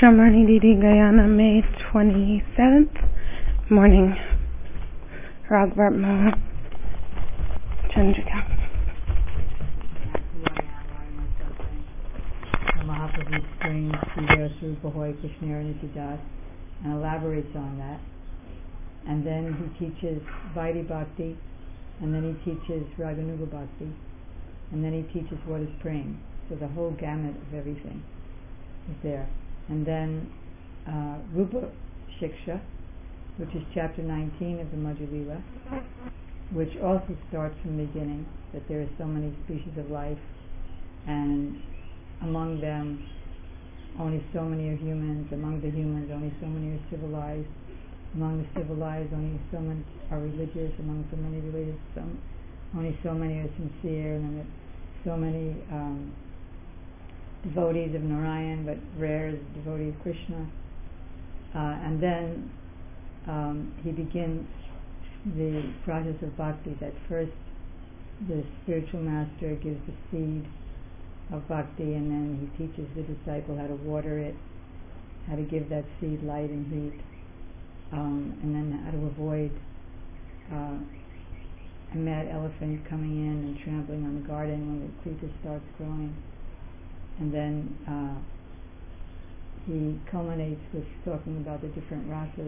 Shamani Didi Guyana, May 27th. Morning. Ragvartma Chandrika. Mahaprabhu explains Sridhar Swarupa Hoy Krishnara Nityadas and elaborates on that. And then he teaches Vaidhi Bhakti, and then he teaches Raganuga Bhakti, and then he teaches what is praying. So the whole gamut of everything is there. And then Rupa Shiksha, which is chapter 19 of the Madhya Lila, which also starts from the beginning, that there are so many species of life, and among them only so many are humans, among the humans only so many are civilized, among the civilized only so many are religious, among so many religious only so many are sincere, and then so many devotees of Narayan, but rare as devotee of Krishna. And then he begins the process of bhakti, that first the spiritual master gives the seed of bhakti, and then he teaches the disciple how to water it, how to give that seed light and heat, and then how to avoid a mad elephant coming in and trampling on the garden when the creeper starts growing. And then he culminates with talking about the different rasas,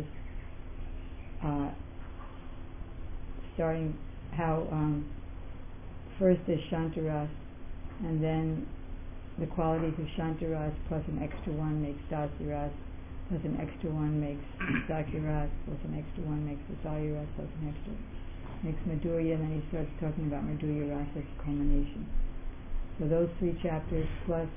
starting how first there's Shantaras, and then the qualities of Shantaras plus an extra one makes Dasiras, plus an extra one makes Sakiras, plus an extra one makes Visayaras, plus an extra makes Madhurya, and then he starts talking about Madhurya Rasa as culmination. So those three chapters plus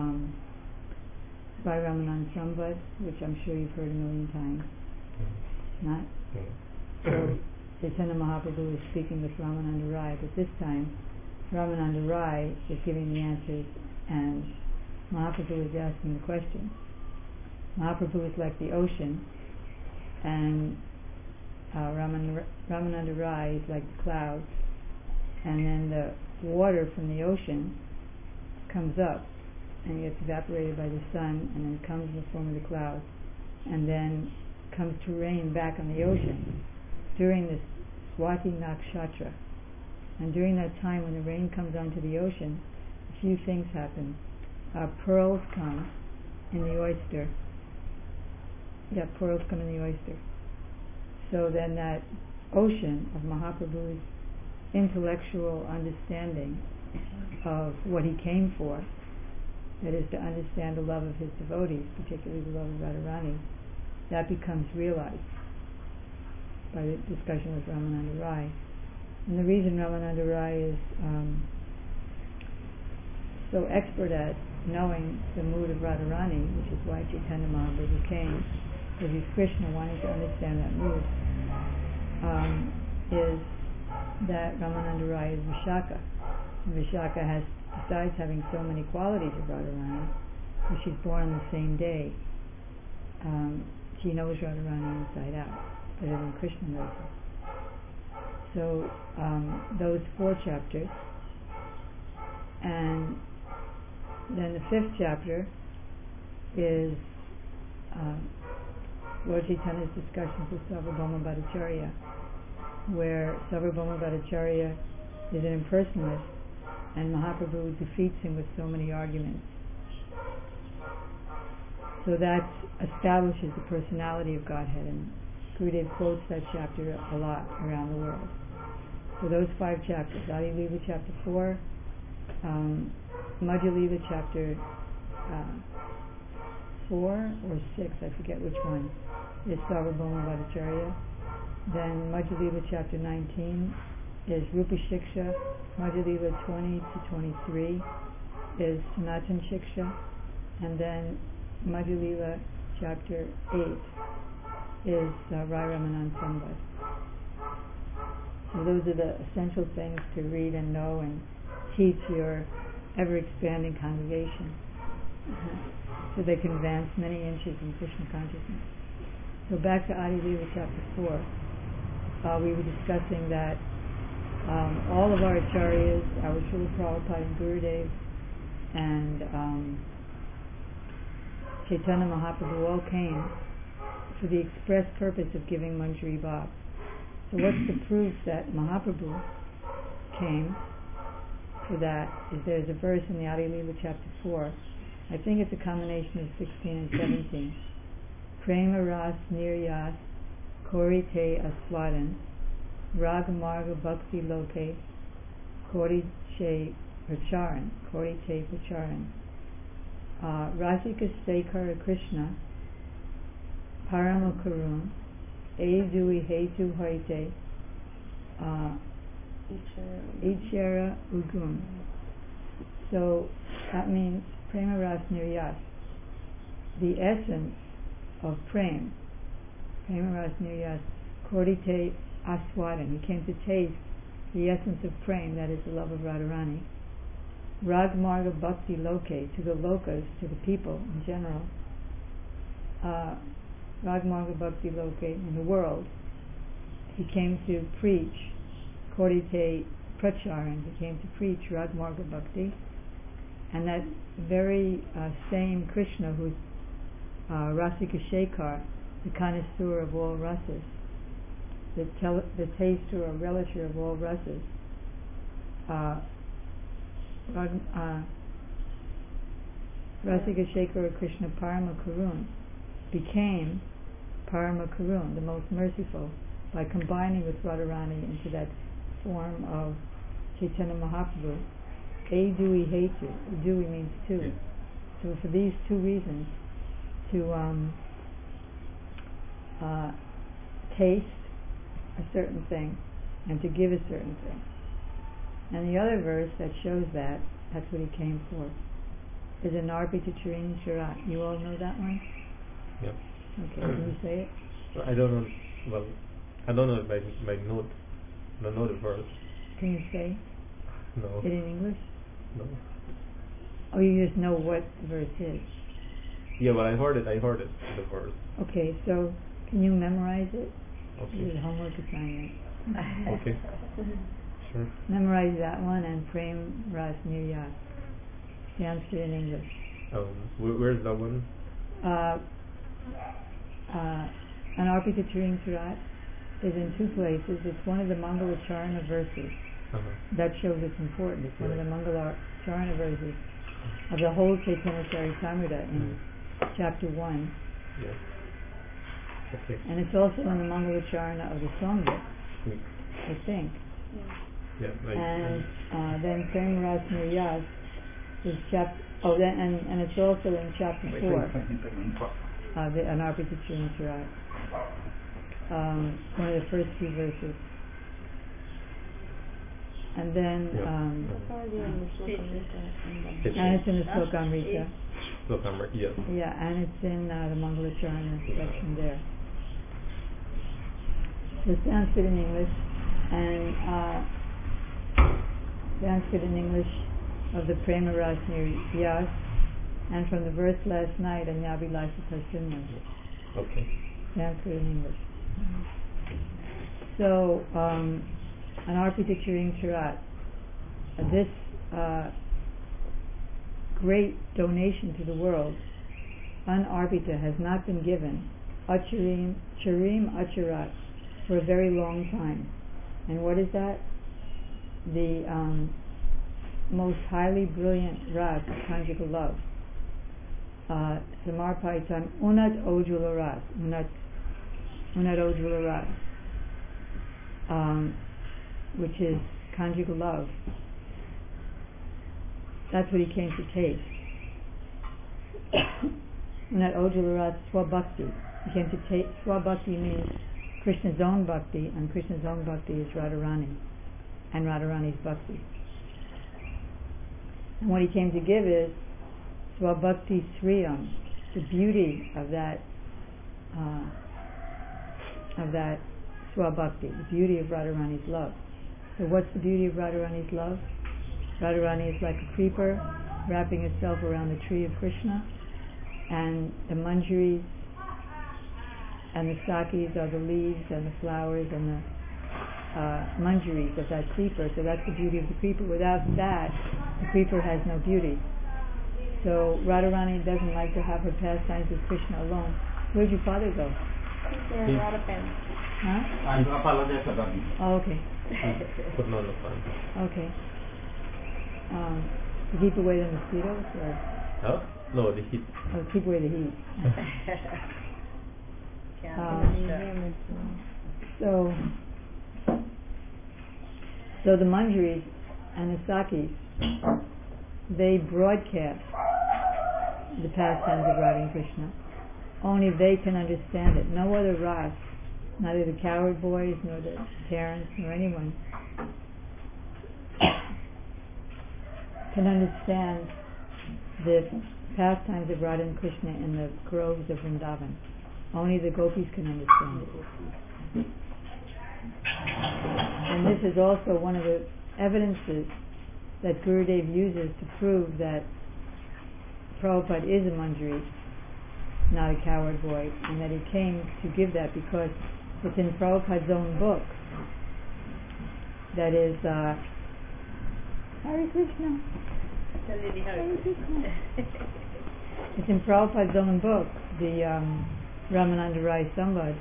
by Ramanand Samvad, which I'm sure you've heard a million times. Not? So Chaitanya Mahaprabhu is speaking with Ramananda Rai, but this time Ramananda Rai is giving the answers and Mahaprabhu is asking the questions. Mahaprabhu is like the ocean, and Ramananda Rai is like the clouds, and then the water from the ocean comes up and gets evaporated by the sun, and then comes in the form of the clouds, and then comes to rain back on the ocean during this Swati Nakshatra. And during that time when the rain comes onto the ocean, a few things happen. Pearls come in the oyster. Yeah, pearls come in the oyster. So then that ocean of Mahaprabhu's intellectual understanding of what he came for, that is to understand the love of his devotees, particularly the love of Radharani, that becomes realized by the discussion with Ramananda Rai. And the reason Ramananda Rai is so expert at knowing the mood of Radharani, which is why Chaitanya Mahaprabhu came, because he's Krishna wanting to understand that mood, is that Ramananda Rai is Vishaka. And Vishaka besides having so many qualities of Radharani, because she's born on the same day, she knows Radharani inside out, better than Krishna knows her. So those 4 chapters, and then the 5th chapter is Lord Chaitanya's discussions with Sarvabhauma Bhattacharya, where Sarvabhauma Bhattacharya is an impersonalist, and Mahaprabhu defeats him with so many arguments. So that establishes the personality of Godhead, and Gurudev quotes that chapter a lot around the world. So those 5 chapters, Adi Lila chapter 4, Madhya Lila chapter 4 or 6, I forget which one, is Sarvabhauma Bhattacharya. Then Madhya Lila chapter 19 is Rupa Shiksha. Madhya Lila 20 to 23 is Sanatan Shiksha. And then Madhya Lila chapter 8 is Rai Ramanand Samvad. So those are the essential things to read and know and teach your ever-expanding congregation, so they can advance many inches in Krishna consciousness. So back to Adi Lila chapter 4, we were discussing that all of our acharyas, our Srila Prabhupada and Gurudev, and Chaitanya Mahaprabhu all came for the express purpose of giving Manjari Bhav. So what's the proof that Mahaprabhu came for that? Is there's a verse in the Adi Leela chapter 4. I think it's a combination of 16 and 17. Prema ras niryas kori te aswadan raga marga bhakti loke kori te pracharan Rasika Sekara Krishna Parama Karun Edui Hetu Haite Ichara Ugun. So that means Prema Ras Niryas, the essence of Prema Ras Niryas Korite Aswadan. He came to taste the essence of Prema, that is the love of Radharani. Rag Marga Bhakti Loke, to the lokas, to the people in general. Rag Marga Bhakti Loke, in the world. He came to preach Korite Pracharan, he came to preach Rag Marga Bhakti. And that very same Krishna who's Rasika Shekhar, the connoisseur of all rasas, the taster or relisher of all rasas, Rasika Shekhar Krishna Parama Karun became Parama Karun, the most merciful, by combining with Radharani into that form of Chaitanya Mahaprabhu. Edui Hetu, Edui means two. So for these two reasons, to taste a certain thing and to give a certain thing. And the other verse that shows that's what he came for, is an Arpita Charini Charat. You all know that one? Yep. Okay, can you say it? I don't know. Well, I don't know it by note. I don't know the verse. Can you say No. it in English? No. Oh, you just know what the verse is. Yeah, but I heard it. The verse. Okay, so can you memorize it? Okay. This is a homework assignment. Okay. Sure. Memorize that one and Prem Ras Niryas. The answer in English. Where's that one? An Arpita Charini Charat is in two places. It's one of the Mangala Charana verses. That shows its importance. It's one of the Mangala Charana verses of the whole Chaitanya Charitamrita in chapter 1. Yes. Okay. And it's also in the Mangala Charana of the Songbook, I think. Yeah. And then Prem Ras Niryas is chapter. Oh, then and it's also in chapter 4. The Anarpita Charini Charat. One of the first few verses. And then and it's in the Slokamrita. Slokamrita, yes. Yeah, and it's in the Mangala Charana section there. So Sanskrit in English, and Sanskrit in English of the Prema Ras Niryas, and from the verse last night, Anyabilasa Tasumna. Okay. Sanskrit in English. So, an Arpita Charini Charat, this great donation to the world, an Arpita has not been given, Charim Acharat, for a very long time. And what is that? The most highly brilliant ras of conjugal love. Samarpaitam Unat Ojula Ras. Unat Ojula Ras. Which is conjugal love. That's what he came to taste. Unat Ojula Ras Swabhakti. He came to taste. Swabhakti means Krishna's own bhakti, and Krishna's own bhakti is Radharani, and Radharani's bhakti. And what he came to give is Swabhakti Sriyam, the beauty of that Swabhakti, the beauty of Radharani's love. So what's the beauty of Radharani's love? Radharani is like a creeper wrapping itself around the tree of Krishna, and the manjaris and the sakis are the leaves and the flowers and the manjaris of that creeper. So that's the beauty of the creeper. Without that, the creeper has no beauty. So Radharani doesn't like to have her pastimes with Krishna alone. Where'd your father go? There are a lot of them. Huh? Oh, okay. Putting on the fan. Okay. To keep away the mosquitoes, or Huh? No, the heat. keep away the heat. So the Manjaris and the Sakis, they broadcast the pastimes of Radha and Krishna. Only they can understand it. No other Ras, neither the coward boys, nor the parents, nor anyone, can understand the pastimes of Radha and Krishna in the groves of Vrindavan. Only the gopis can understand it. And this is also one of the evidences that Gurudev uses to prove that Prabhupada is a Manjari, not a coward boy, and that he came to give that because it's in Prabhupada's own book. That is Hare Krishna. Hare Krishna. It's in Prabhupada's own book, the Ramananda Rai Sambad,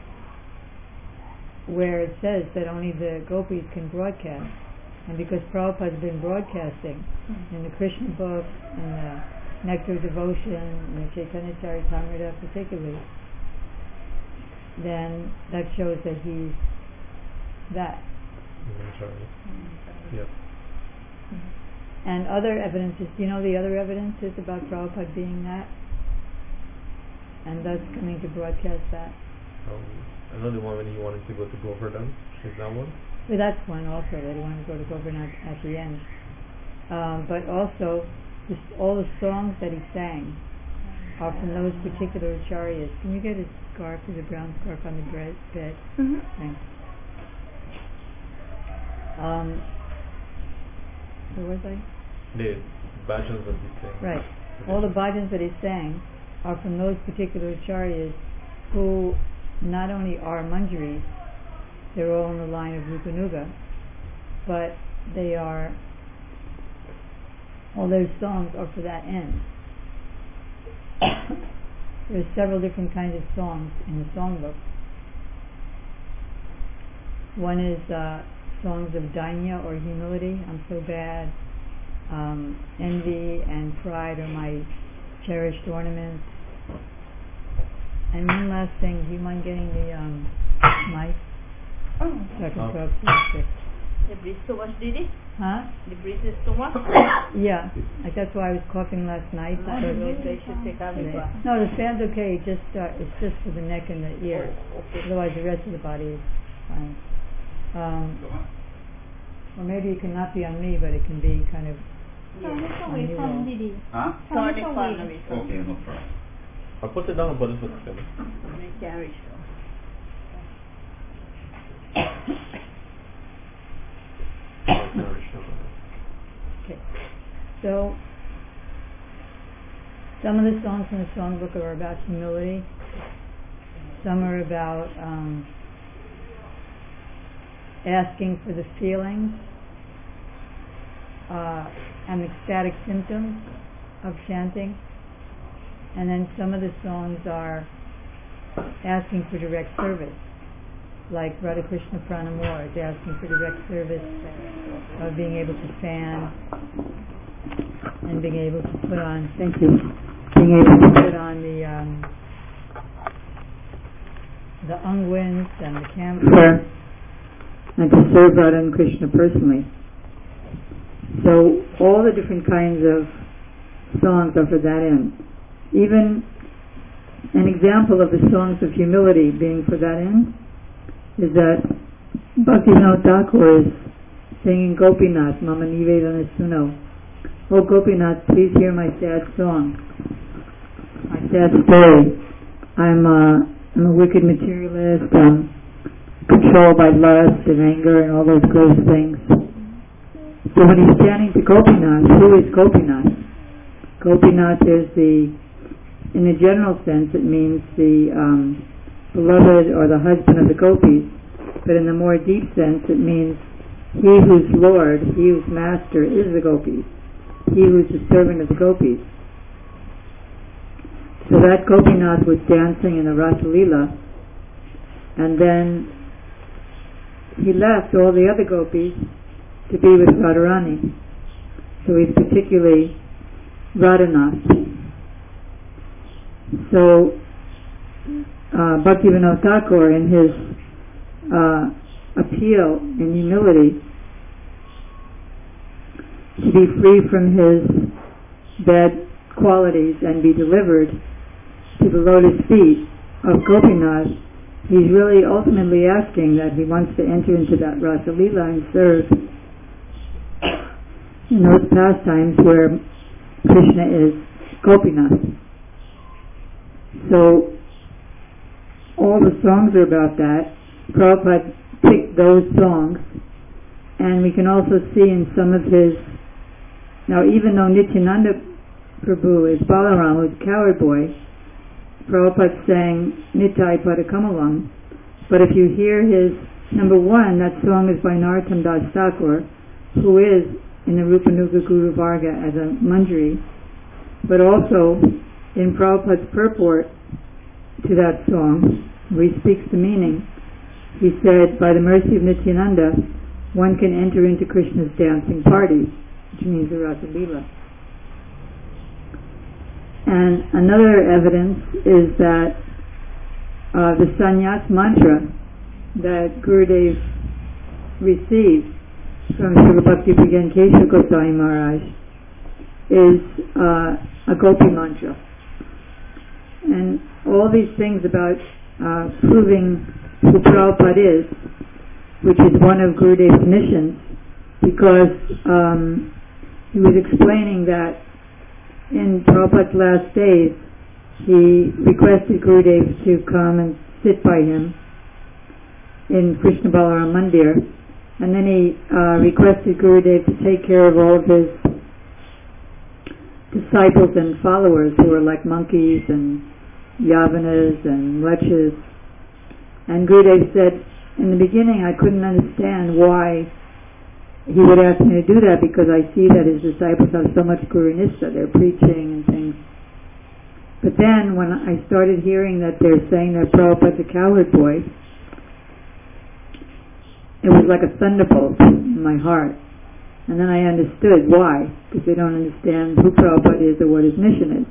where it says that only the gopis can broadcast. And because Prabhupada's been broadcasting in the Krishna book, in the Nectar of Devotion, in the Chaitanya Charitamrita particularly, then that shows that he's that. Yep. And other evidences, do you know the other evidences about Prabhupada being that? And thus coming to broadcast that? Another one when he wanted to go to Govardhan. Is that one? Well, that's one also, that he wanted to go to Govardhan at the end. But also, all the songs that he sang are from those particular acharyas. Can you get a scarf, there's a brown scarf on the bed? Mm-hmm. Thanks. Where was I? The bhajans that he sang. Right. All the bhajans that he sang are from those particular acharyas who not only are Manjaris, they're all in the line of Rupanuga, but they are, all those songs are for that end. There's several different kinds of songs in the songbook. One is songs of dainya or humility. I'm so bad. Envy and pride are my cherished ornaments. And one last thing, do you mind getting the mic? Oh. So I can talk to you. You breathe so much, Didi? Huh? You breathe so much? Yeah, like that's why I was coughing last night. I don't know if they should take out the Today. glass. No, the fan's okay. Just it's just for the neck and the ears. Okay. Otherwise, the rest of the body is fine. Or maybe it cannot be on me, but it can be kind of Yeah. on you all. Huh? Turn it far away from Okay, no problem. I'll put it down and put it together. the carriage. Okay. So some of the songs in the songbook are about humility. Some are about asking for the feelings and ecstatic symptoms of chanting. And then some of the songs are asking for direct service, like Radha Krishna Pranamur is asking for direct service of being able to fan and being able to put on, thank you, being able to put on the unguents and the camphor and to serve Radha and Krishna personally. So all the different kinds of songs are for that end. Even an example of the songs of humility being for that end is that Bhaktivinoda Thakur is singing Gopinath, Mama Nivedana Suno. Oh Gopinath, please hear my sad song, my sad story. I'm a wicked materialist. I'm controlled by lust and anger and all those gross things. So when he's chanting to Gopinath, who is Gopinath? Gopinath is in the general sense, it means the beloved or the husband of the gopis, but in the more deep sense, it means he whose lord, he whose master is the gopis, he who's the servant of the gopis. So that Gopinath was dancing in the Rasa Leela, and then he left all the other gopis to be with Radharani. So he's particularly Radhanath. So Bhaktivinoda Thakur, in his appeal in humility to be free from his bad qualities and be delivered to the lotus feet of Gopinath, he's really ultimately asking that he wants to enter into that Rasa Leela and serve in those pastimes where Krishna is Gopinath. So all the songs are about that. Prabhupada picked those songs, and we can also see in some of his, now even though Nityananda Prabhu is Balaram, who's Coward Boy, Prabhupada sang Nitai Padakamalam, but if you hear his, number one, that song is by Narottam Das Thakur, who is in the Rupanuga Guru Varga as a Manjari, but also in Prabhupada's purport to that song, where he speaks the meaning, he said, by the mercy of Nityananda, one can enter into Krishna's dancing party, which means the Rasa Leela. And another evidence is that the sannyas mantra that Gurudev received from Srila Bhakti Pragyan Keshav Goswami Maharaj is a Gopi mantra. And all these things about proving who Prabhupada is, which is one of Gurudev's missions, because he was explaining that in Prabhupada's last days he requested Gurudev to come and sit by him in Krishna Balaram Mandir, and then he requested Gurudev to take care of all of his disciples and followers who were like monkeys and yavanas and lechas. And Gurudev said, in the beginning I couldn't understand why he would ask me to do that, because I see that his disciples have so much Guru Nistha, they're preaching and things. But then when I started hearing that they're saying that Prabhupada's a cowherd boy, it was like a thunderbolt in my heart. And then I understood why, because they don't understand who Prabhupada is or what his mission is.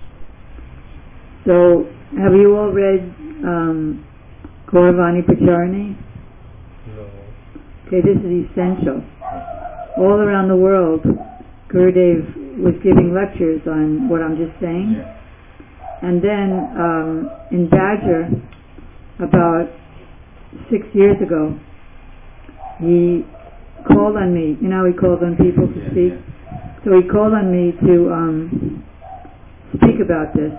So, have you all read Gauravani Pacharani? No. Okay, this is essential. All around the world, Gurudev was giving lectures on what I'm just saying. Yeah. And then in Badger, about 6 years ago, he called on me. You know, he called on people to speak. So he called on me to speak about this.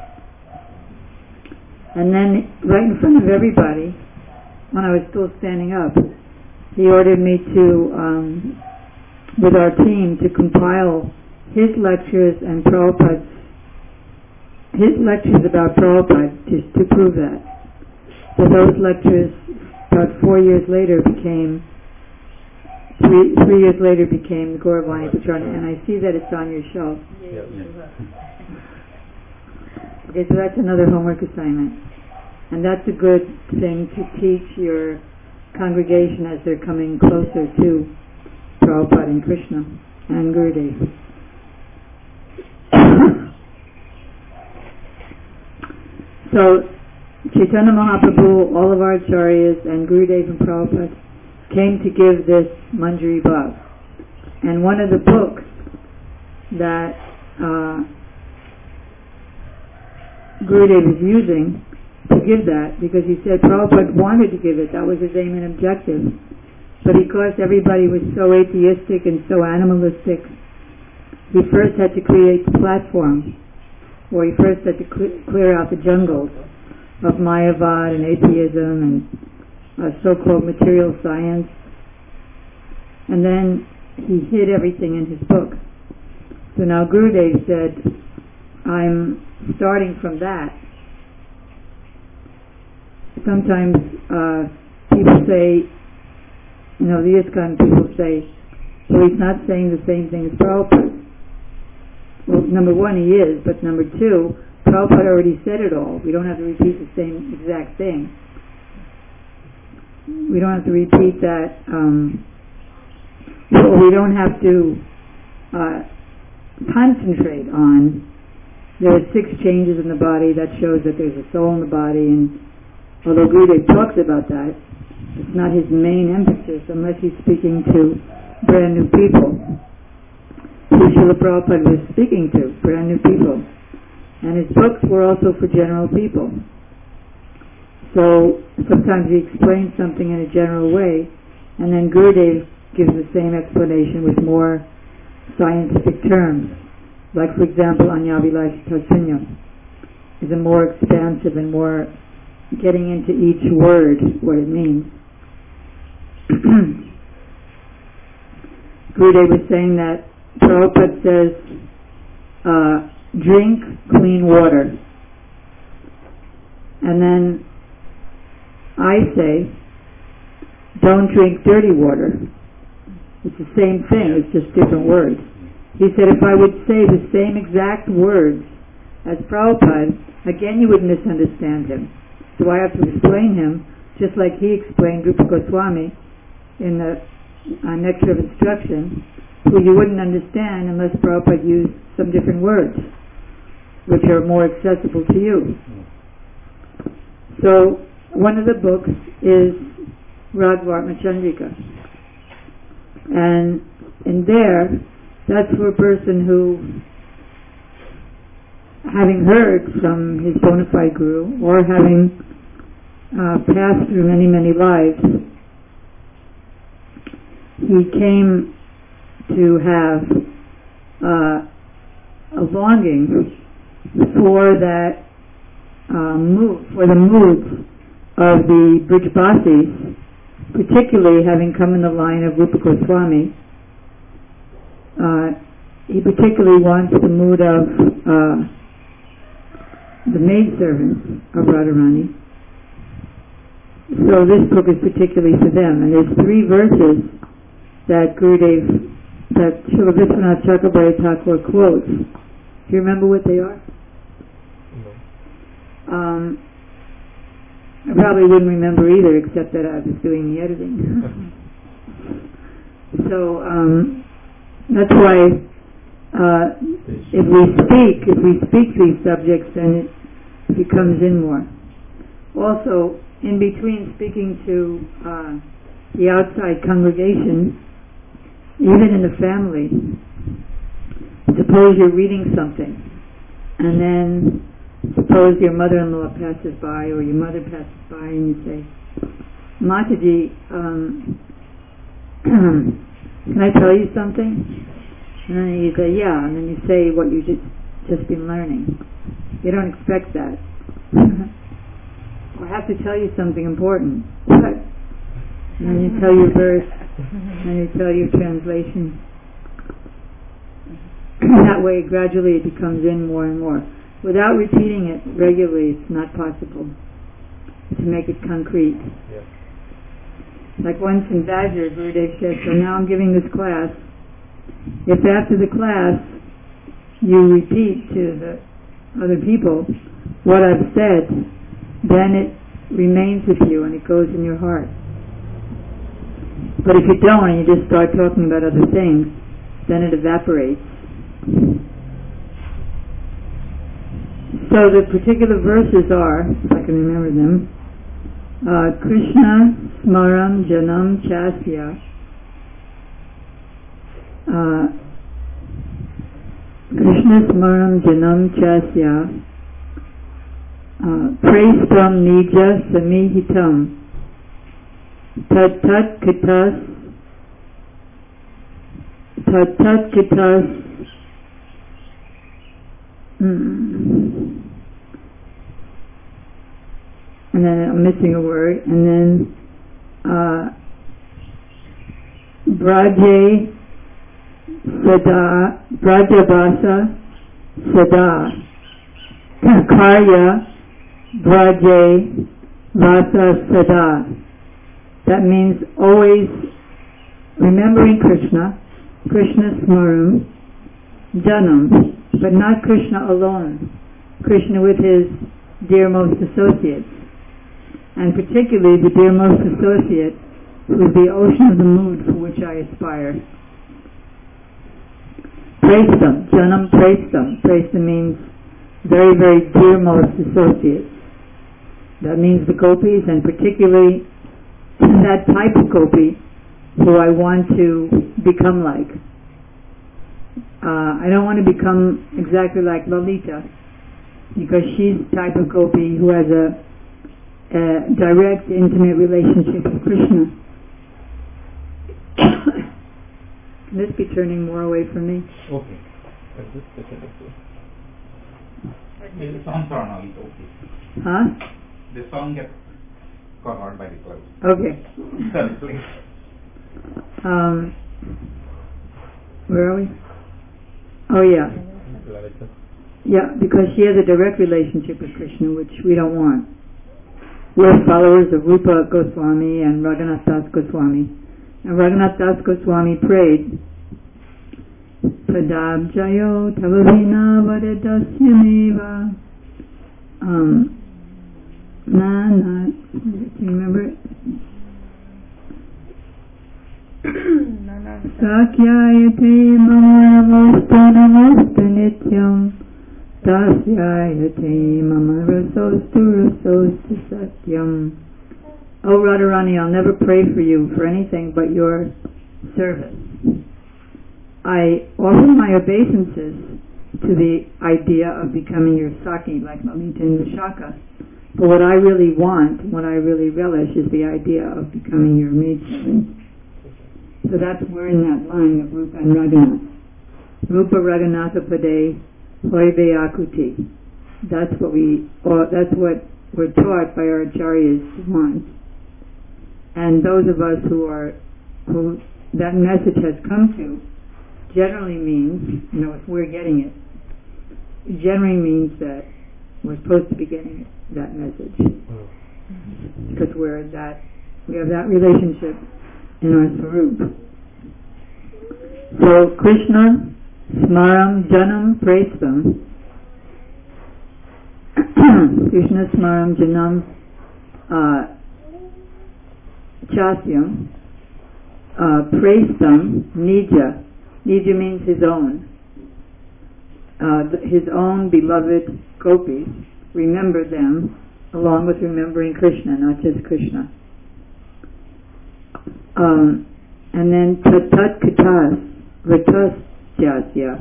And then, right in front of everybody, when I was still standing up, he ordered me to, with our team, to compile his lectures and Prabhupada's, his lectures about Prabhupada to prove that. So those lectures, about 4 years later, became, three years later became the Gauravani Pacharani, and I see that it's on your shelf. Okay, so that's another homework assignment. And that's a good thing to teach your congregation as they're coming closer to Prabhupada and Krishna and Gurudev. So, Chaitanya Mahaprabhu, all of our acharyas, and Gurudev and Prabhupada came to give this Manjari Bhav. And one of the books that Gurudev is using to give that, because he said Prabhupada wanted to give it, that was his aim and objective. But because everybody was so atheistic and so animalistic, he first had to create the platform, or he first had to clear out the jungles of Mayavad and atheism and so-called material science. And then he hid everything in his book. So now Gurudev said, I'm starting from that. Sometimes people say, you know, the ISKCON people say, well, he's not saying the same thing as Prabhupada. Well, number one, he is, but number two, Prabhupada already said it all. We don't have to repeat the same exact thing. We don't have to repeat that. We don't have to concentrate on. There are 6 changes in the body that shows that there's a soul in the body, and although Gurudev talks about that, it's not his main emphasis unless he's speaking to brand new people. Who Srila Prabhupada was speaking to, brand new people. And his books were also for general people. So sometimes he explains something in a general way, and then Gurudev gives the same explanation with more scientific terms. Like, for example, Anyavilash Tarsanya is a more expansive and more getting into each word, what it means. Gurudev was saying that Prabhupada says, drink clean water. And then I say, don't drink dirty water. It's the same thing, it's just different words. He said if I would say the same exact words as Prabhupada, again you would misunderstand him. So I have to explain him, just like he explained Rupa Goswami in the Nectar of Instruction, who you wouldn't understand unless Prabhupada used some different words, which are more accessible to you. So one of the books is Radharma Chandrika. And in there, that's for a person who, having heard from his bona fide guru, or having passed through many, many lives, he came to have a longing for that for the moods of the Brijbasis, particularly having come in the line of Rupa Goswami. He particularly wants the mood of the maidservants of Radharani. So this book is particularly for them. And there's 3 verses that Gurudev, that Srila Vishwanath Chakrabarti Thakur quotes. Do you remember what they are? No. I probably wouldn't remember either, except that I was doing the editing. So that's why if we speak these subjects, then it comes in more. Also, in between speaking to the outside congregation, even in the family, suppose you're reading something, and then suppose your mother-in-law passes by, or your mother passes by, and you say, Mataji, can I tell you something? And then you say, yeah, and then you say what you just been learning. You don't expect that. I have to tell you something important. What? And then you tell your verse, and you tell your translation. That way, gradually it becomes in more and more. Without repeating it regularly, it's not possible to make it concrete. Yeah. Like once in Badger, Gurudev said, so now I'm giving this class. If after the class you repeat to the other people what I've said, then it remains with you and it goes in your heart. But if you don't and you just start talking about other things, then it evaporates. So the particular verses are, if I can remember them, Krishna Smaram Janam Chasya, Krishna Smaram Janam Chasya, Praistam Nija Samihitam, Tat Kitas, and then I'm missing a word, and then Braje Sada, Brajabasa Sada, Karya Braje Vasa Sada. That means always remembering Krishna, Krishna Smaram, Janam, but not Krishna alone. Krishna with his dearmost associates, and particularly the dearmost associate who is the ocean of the mood for which I aspire. Praistam, Janam Praistam. Praistam means very, very dearmost associates. That means the gopis, and particularly that type of gopi who I want to become like. I don't want to become exactly like Lalita, because she's the type of gopi who has a direct, intimate relationship with Krishna. Can this be turning more away from me? Okay. The songs are now it's okay. Huh? The song gets covered by the clouds. Okay. Sorry, please. Where are we? Oh yeah. Lalita. Yeah, because she has a direct relationship with Krishna, which we don't want. We're followers of Rupa Goswami and Raghunath Das Goswami. And Raghunath Das Goswami prayed, Padabjayo Talavina Vadadasyameva. Do you remember it? Sakyayate mamavastu namastu nityam Tasyayate mamarasostu rasostu satyam. Oh Radharani, I'll never pray for you for anything but your service. I offer my obeisances to the idea of becoming your Saki like Lalita and Vishaka. But what I really want, what I really relish is the idea of becoming your maidservant. So we're in that line of Rupa and Raghunath. Rupa Raghunatha Pade Hoive Akuti. That's what we're taught by our acharyas to want. And those of us who that message has come to, generally means, if we're getting it, generally means that we're supposed to be getting it, that message. Because we have that relationship in our Swarup. So Krishna Smaram Janam Praistam. Krishna Smaram Janam Chasyam Praistam Nija. Nija means his own. His own beloved gopis. Remember them along with remembering Krishna, not just Krishna. And then Tatat Katas Ratas Jasya.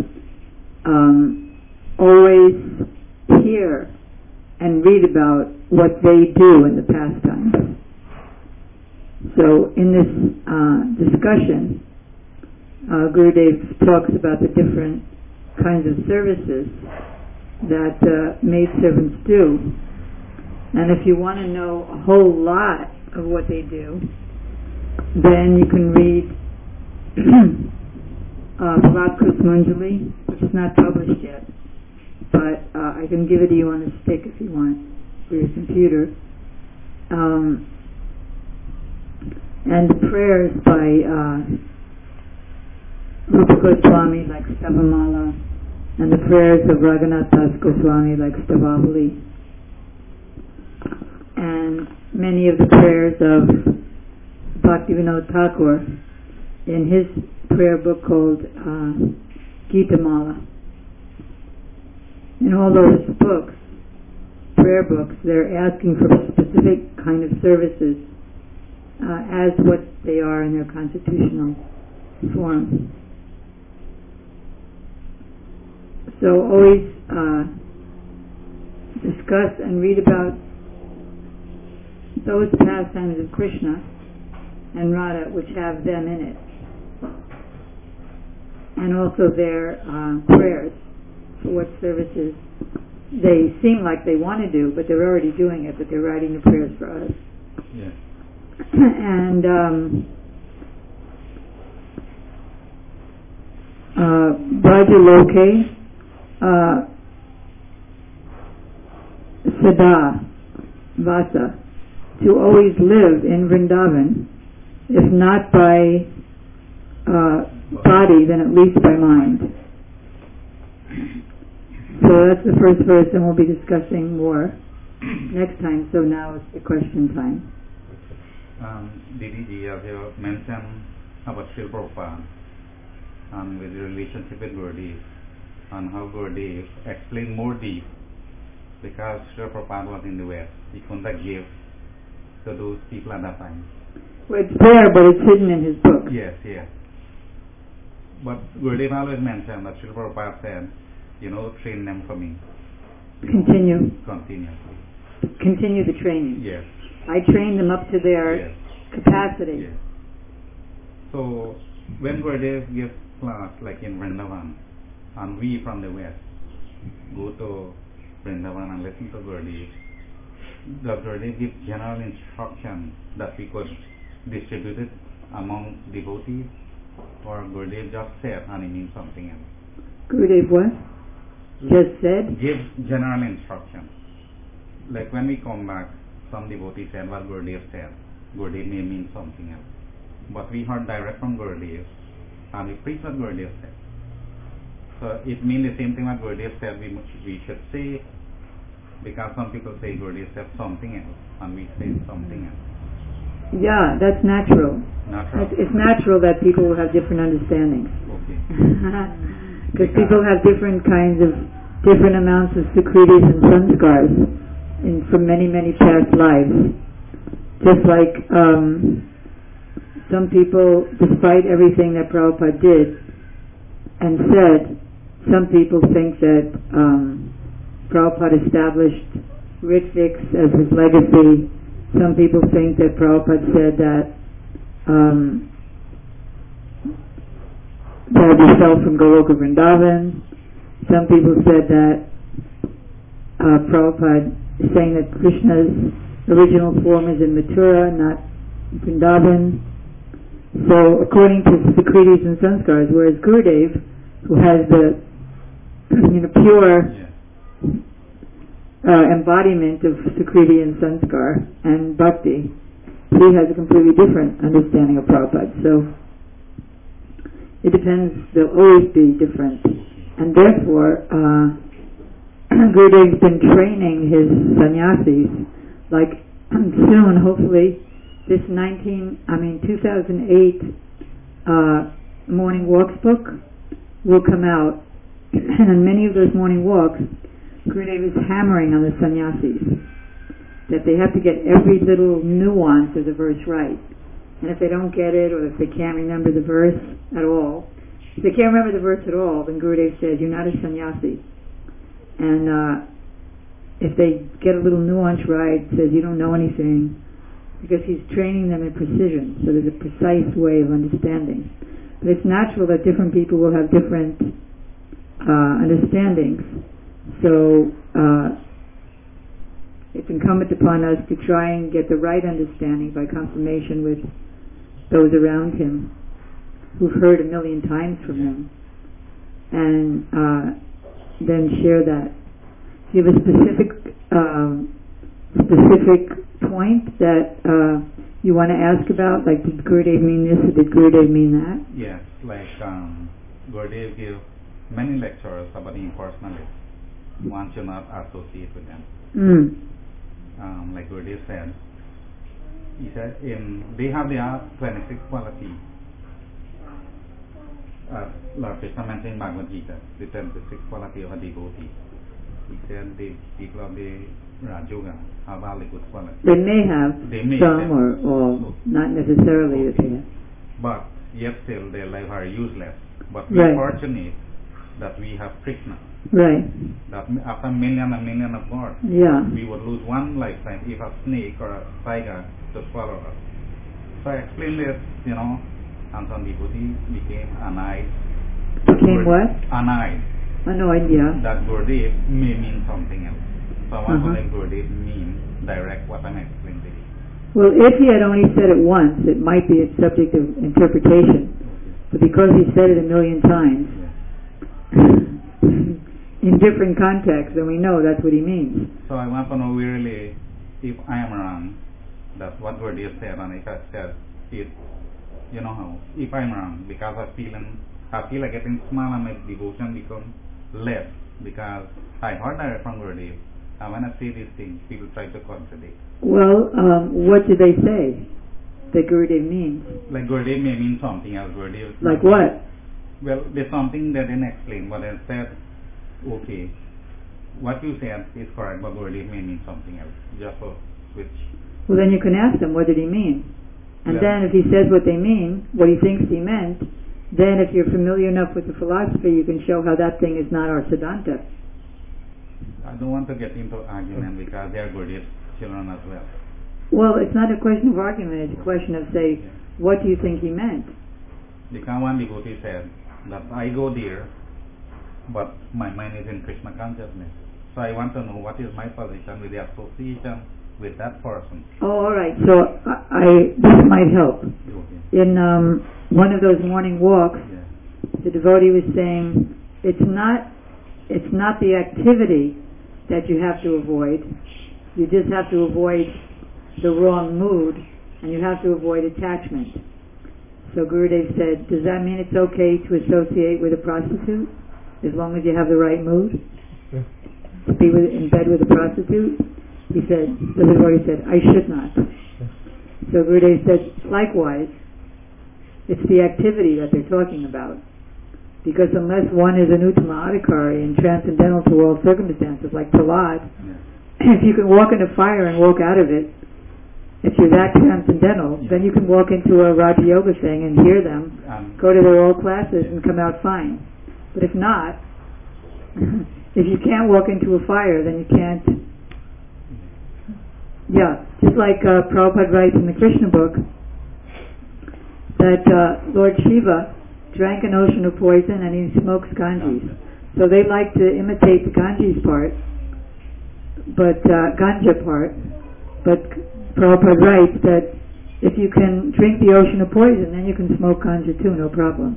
Always hear and read about what they do in the pastimes. So in this discussion, Gurudev talks about the different kinds of services that maidservants do. And if you want to know a whole lot of what they do, then you can read Bhavat Kusumanjali, which is not published yet, but I can give it to you on a stick if you want for your computer. And the prayers by Rupa Goswami like Stavamala, and the prayers of Raghunath Das Goswami like Stavavali, and many of the prayers of Bhaktivinoda Thakur in his prayer book called Gita Mala. In all those books, prayer books, they're asking for specific kind of services as what they are in their constitutional form. So always discuss and read about those pastimes of Krishna and Radha which have them in it, and also their prayers for what services they seem like they want to do, but they're already doing it, but they're writing the prayers for us. Yeah. And Brajaloke Sada Vasa, to always live in Vrindavan, if not by body, then at least by mind. So that's the first verse, and we'll be discussing more next time. So now it's the question time. Didi, as you mentioned about Srila Prabhupada and with the relationship with Gurudev and how Gurudev explained more deep, because Srila Prabhupada was in the West, he couldn't give to those people at that time. Well, it's there, but it's hidden in his book. Yes. But Gurudev always mentioned that Srila Prabhupada said, train them for me. Continue the training. Yes. I train them up to their capacity. Yes. So when Gurudev gives class like in Vrindavan, and we from the West go to Vrindavan and listen to Gurudev, does Gurudev give general instruction that we could distribute it among devotees, or Gurudev just said and he means something else? Gurudev what? Just said? Give general instruction. Like when we come back, some devotee said what Gurudev said. Gurudev may mean something else. But we heard direct from Gurudev and we preach what Gurudev said. So it means the same thing what Gurudev said we should say, because some people say Gurudev said something else and we say something else. Yeah, that's natural. It's natural that people will have different understandings. Okay. Because people have different amounts of sukritis and sanskars from many, many past lives. Just like some people, despite everything that Prabhupada did and said, some people think that Prabhupada established Ritviks as his legacy. Some people think that Prabhupada said that we fell from Goloka Vrindavan. Some people said that Prabhupada is saying that Krishna's original form is in Mathura, not Vrindavan. So according to Sukritis and Sanskars, whereas Gurudev, who has the pure embodiment of Sukriti and Sanskar and Bhakti, he has a completely different understanding of Prabhupada. So it depends, they'll always be different. And therefore, Gurudev's been training his sannyasis, like soon, hopefully, this 2008 morning walks book will come out, and in many of those morning walks, Gurudev is hammering on the sannyasis that they have to get every little nuance of the verse right. And if they don't get it, or if they can't remember the verse at all, if they can't remember the verse at all, then Gurudev says, you're not a sannyasi. And if they get a little nuance right, says you don't know anything, because he's training them in precision, so there's a precise way of understanding. But it's natural that different people will have different understandings. So it's incumbent upon us to try and get the right understanding by confirmation with those around him who've heard a million times from him, and then share that. Do you have a specific point that you want to ask about? Like, did Gurudev mean this or did Gurudev mean that? Yes, like Gurudev gave many lectures about impersonalists. One should not associate with them. Like Gurudev said, he said they have their 26 qualities. Lord Krishna mentioned in Bhagavad Gita, the 26 quality of a devotee. He said the people of the Rajoga have all the good qualities. They may have some or all, not necessarily that they have. But yet still their lives are useless. But we are fortunate that we have Krishna. Right. That after million and million of births, we would lose one lifetime if a snake or a tiger to swallow us. So I explained this, and some devotees became annoyed. Became what? Annoyed. Annoyed, yeah. That Gurudev may mean something else. So I want to let Gurudev mean direct what I'm explaining to you. Well, if he had only said it once, it might be a subject of interpretation. But because he said it a million times, in different contexts, then we know that's what he means. So I want to know really if I am wrong, that's what Gurudev said, and if I said it, if I'm wrong, because I feel like getting small and my devotion becomes less because I heard direct from Gurudev. And when I say these things, people try to contradict. Well, what do they say that Gurudev means? Like Gurudev may mean something else. Gurudev. Like what? Well, there's something they didn't explain, but I said, okay, what you said is correct, but Gurudev may mean something else. Just a switch. Well, then you can ask them, what did he mean? And then if he says what they mean, what he thinks he meant, then if you're familiar enough with the philosophy, you can show how that thing is not our Siddhanta. I don't want to get into argument because they are Gurudev's children as well. Well, it's not a question of argument, it's a question of, say, what do you think he meant? Because one devotee said that I go there, but my mind is in Krishna consciousness. So I want to know what is my position with the association with that person. Oh, all right. So this might help. Okay. In one of those morning walks, Yeah. the devotee was saying, it's not the activity that you have to avoid. You just have to avoid the wrong mood, and you have to avoid attachment. So Gurudev said, does that mean it's okay to associate with a prostitute as long as you have the right mood? To be in bed with a prostitute? He said, the devotee said, I should not. So Gurudev said, likewise, it's the activity that they're talking about. Because unless one is an uttama adhikari and transcendental to all circumstances, like Prahlad, if you can walk into fire and walk out of it, if you're that transcendental, then you can walk into a Raja Yoga thing and hear them, go to their old classes and come out fine. But if not, if you can't walk into a fire, then you can't. Yeah, just like Prabhupada writes in the Krishna book, that Lord Shiva drank an ocean of poison and he smokes Ganges. So they like to imitate the Ganges part, but Ganja part. But Prabhupada writes that if you can drink the ocean of poison, then you can smoke Ganja too, no problem.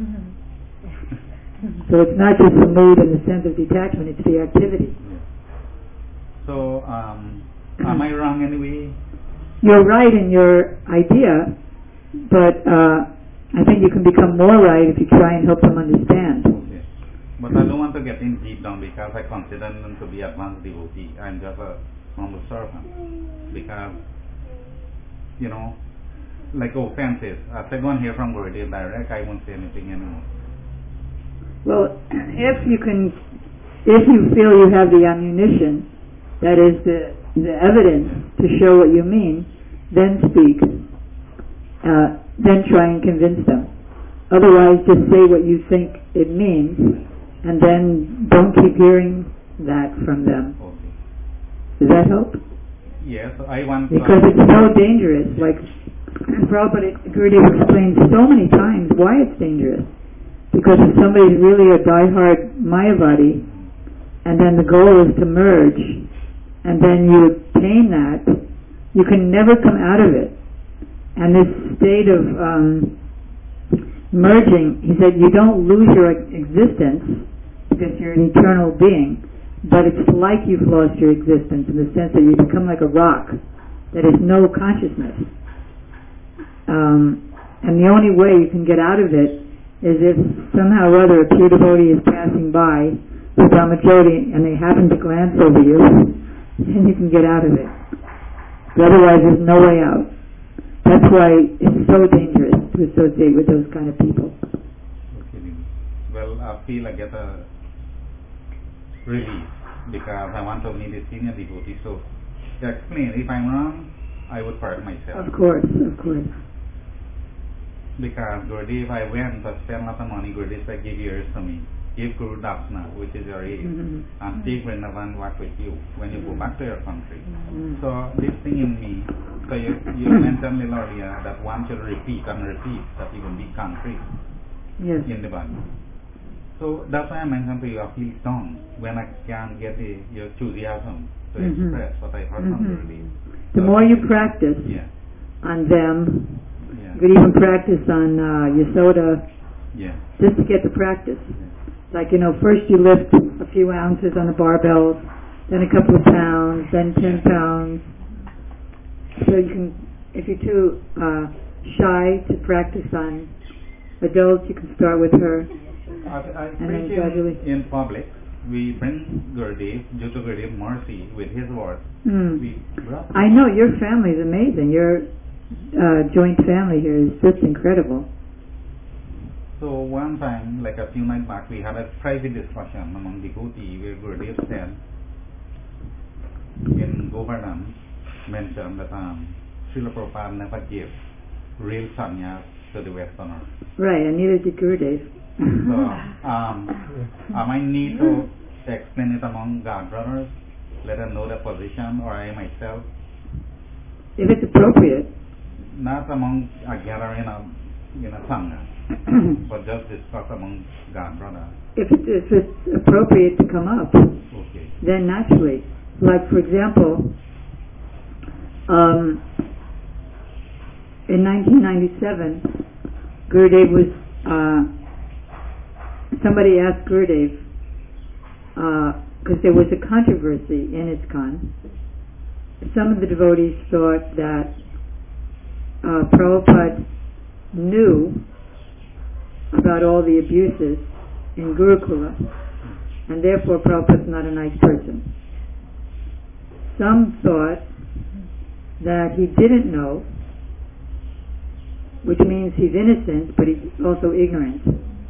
So it's not just the mood and the sense of detachment, it's the activity. So, am I wrong anyway? You're right in your idea, but I think you can become more right if you try and help them understand. Okay. But I don't want to get in deep down because I consider them to be advanced devotee. I'm just a humble servant. Because, like offenses. As I go and hear from Gurudev direct, I won't say anything anymore. Well, if you feel you have the ammunition, that is the evidence to show what you mean, then speak. Then try and convince them. Otherwise, just say what you think it means, and then don't keep hearing that from them. Okay. Does that help? Yes, I want because it's so dangerous. Like Prabhupada Gurudev explained so many times why it's dangerous. Because if somebody's really a diehard Mayavadi, and then the goal is to merge, and then you obtain that, you can never come out of it. And this state of merging, he said, you don't lose your existence because you're an eternal being, but it's like you've lost your existence in the sense that you become like a rock that has no consciousness. And the only way you can get out of it is if somehow or other a pure devotee is passing by with Brahmajyoti and they happen to glance over you, then you can get out of it. But otherwise there's no way out. That's why it's so dangerous to associate with those kind of people. Okay. Well, I feel I get a relief because I want to meet a senior devotee. So, to explain, if I'm wrong, I would correct myself. Of course, of course. Because Gurudev, I went to spend a lot of money. Gurudev said, give yours to me. Give Guru Dapsna, which is your age, and take Vrindavan walk with you when you go back to your country. So this thing in me, so you mentioned a little earlier that one should repeat and repeat that you will be concrete in the body. So that's why I mentioned to you, please don't, when I can get your enthusiasm to express what I heard from Gurudev. The more you practice on them, you could even practice on Yasoda, just to get the practice. Like, first you lift a few ounces on the barbells, then a couple of pounds, then 10 pounds. So you can, if you're too shy to practice on adults, you can start with her. I and then preach gradually. in public, we bring Gurudev, due to Gurudev's mercy, with his words, we brought I know your family's amazing. Your joint family here is just incredible. So one time, like a few nights back, we had a private discussion among devotees where Gurudev said, in Govardhan, mentioned that Srila Prabhupada never gave real sannyas to the Westerners. Right, and neither did Gurudev. So, I need to explain it among God brothers, let them know the position, or I myself? If it's appropriate. Not among a gathering in a sangha, but just discuss among God brothers. If it's appropriate to come up, Okay. then naturally. Like, for example, in 1997, Gurudev was, somebody asked Gurudev, because there was a controversy in ISKCON. Some of the devotees thought that Prabhupada knew about all the abuses in Gurukula, and therefore Prabhupada's not a nice person. Some thought that he didn't know, which means he's innocent, but he's also ignorant.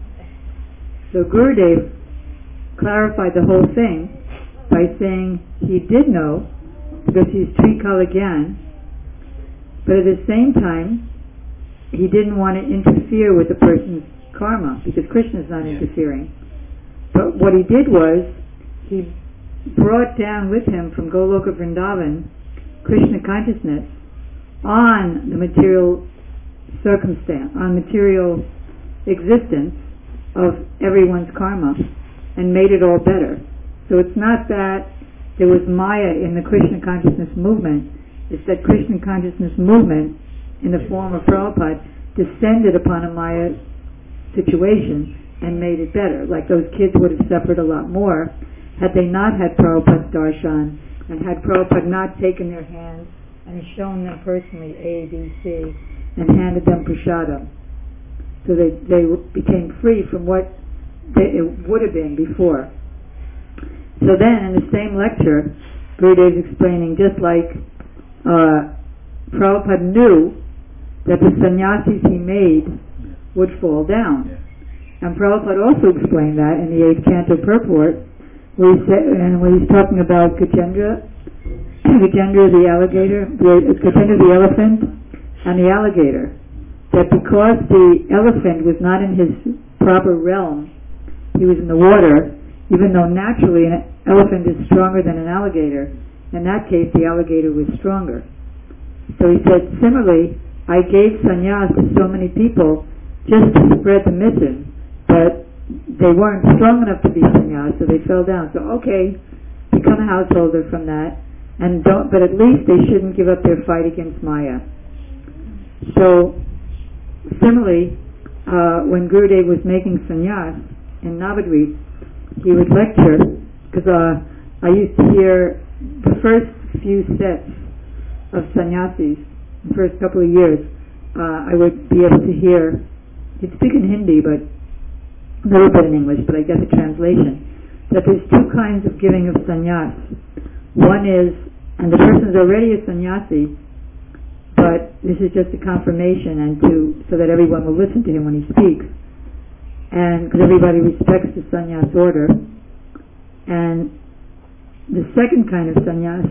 So Gurudev clarified the whole thing by saying he did know, because he's Trikala Gyan, but at the same time, he didn't want to interfere with the person's karma, because Krishna's not interfering. But what he did was, he brought down with him from Goloka Vrindavan Krishna consciousness on the material circumstance, on material existence of everyone's karma, and made it all better. So it's not that there was Maya in the Krishna consciousness movement, it's that Krishna consciousness movement in the form of Prabhupada descended upon a Maya situation and made it better. Like those kids would have suffered a lot more had they not had Prabhupada's darshan, and had Prabhupada not taken their hands and shown them personally A, B, C, and handed them prasadam. So they became free from what it would have been before. So then in the same lecture, Gurudev is explaining, just like Prabhupada knew that the sannyasis he made would fall down. And Prabhupada also explained that in the 8th Canto Purport, where he said, and when he's talking about Gajendra the alligator, Gajendra the elephant, and the alligator, that because the elephant was not in his proper realm, he was in the water, even though naturally an elephant is stronger than an alligator, in that case the alligator was stronger. So he said, similarly, I gave sannyas to so many people just to spread the mission, but they weren't strong enough to be sannyas, so they fell down. So okay, become a householder from that, and but at least they shouldn't give up their fight against Maya. So similarly, when Gurudev was making sannyas in Navadvip, he would lecture, because I used to hear the first few sets of sannyasis, the first couple of years, I would be able to hear, he'd speak in Hindi, but a little bit in English, but I get the translation, that there's two kinds of giving of sannyas. One is, and the person is already a sannyasi, but this is just a confirmation, and so that everyone will listen to him when he speaks, and because everybody respects the sannyas order. And the second kind of sannyas,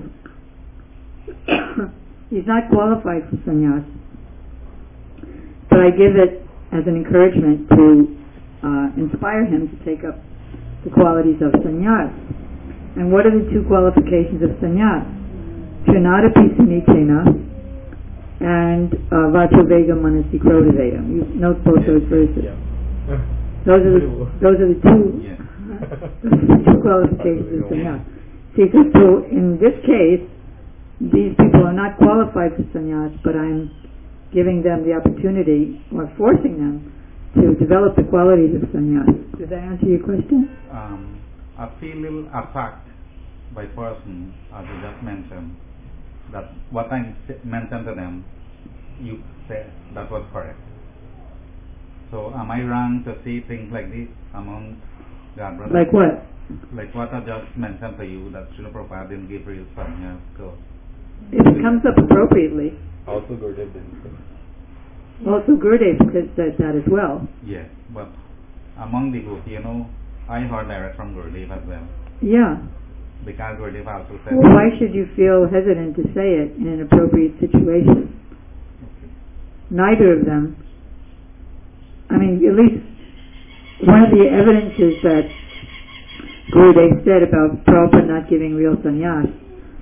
he's not qualified for sannyas, but I give it as an encouragement to inspire him to take up the qualities of sannyas. And what are the two qualifications of sannyas? Trinada Pisunichena and Vacho Vega Manasi Krota Veda. You note both those verses. Those are the two qualifications of sannyas. See, so in this case, these people are not qualified for sannyas, but I'm giving them the opportunity, or forcing them, to develop the qualities of sannyas. Does that answer your question? I feel a little attacked by person, as you just mentioned, that what I mentioned to them, you said that was correct. So am I wrong to say things like this among God brothers? Like what? Like what I just mentioned to you, that Srila Prabhupada didn't give real sannyas. So If it comes up appropriately. Also Gurudev didn't say. Also Gurudev said that as well. yes, but among devotees, I heard direct from Gurudev as well. Yeah. Because Gurudev also said. Well, why should you feel hesitant to say it in an appropriate situation? Neither of them. I mean, at least one of the evidences that Gurudev said about Prabhupada not giving real sannyas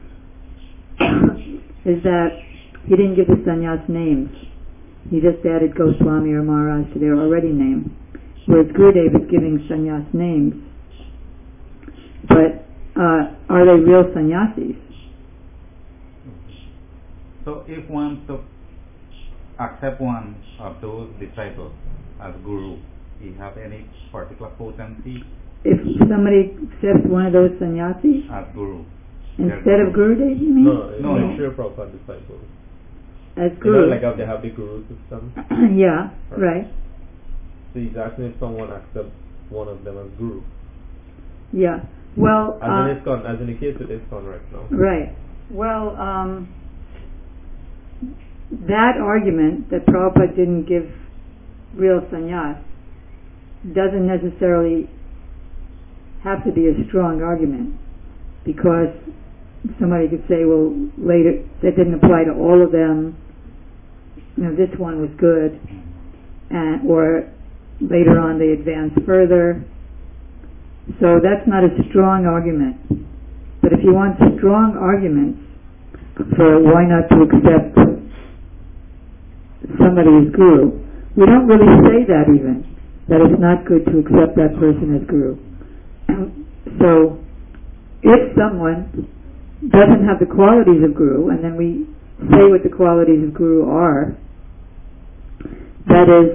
is that he didn't give the sannyas names. He just added Goswami or Maharaj to their already name. Whereas Gurudev is giving sannyas names. But are they real sannyasis? So if one to accept one of those disciples as guru, he have any particular potency If somebody accepts one of those sannyasis as guru? instead of Gurudev, you mean? No, No. like Srila Prabhupada disciples. As You know, Guru. like how they have the guru system. Yeah, right. So he's asking if someone accepts one of them as guru. Yeah. Well, As in ISKCON, as in the case with ISKCON right now. right. Well, that argument that Prabhupada didn't give real sannyas doesn't necessarily have to be a strong argument, because somebody could say, well, later that didn't apply to all of them. This one was good, or later on they advanced further. So that's not a strong argument. But if you want strong arguments for why not to accept somebody as guru, we don't really say that even, that it's not good to accept that person as guru. So if someone doesn't have the qualities of guru, and then we say what the qualities of guru are, that is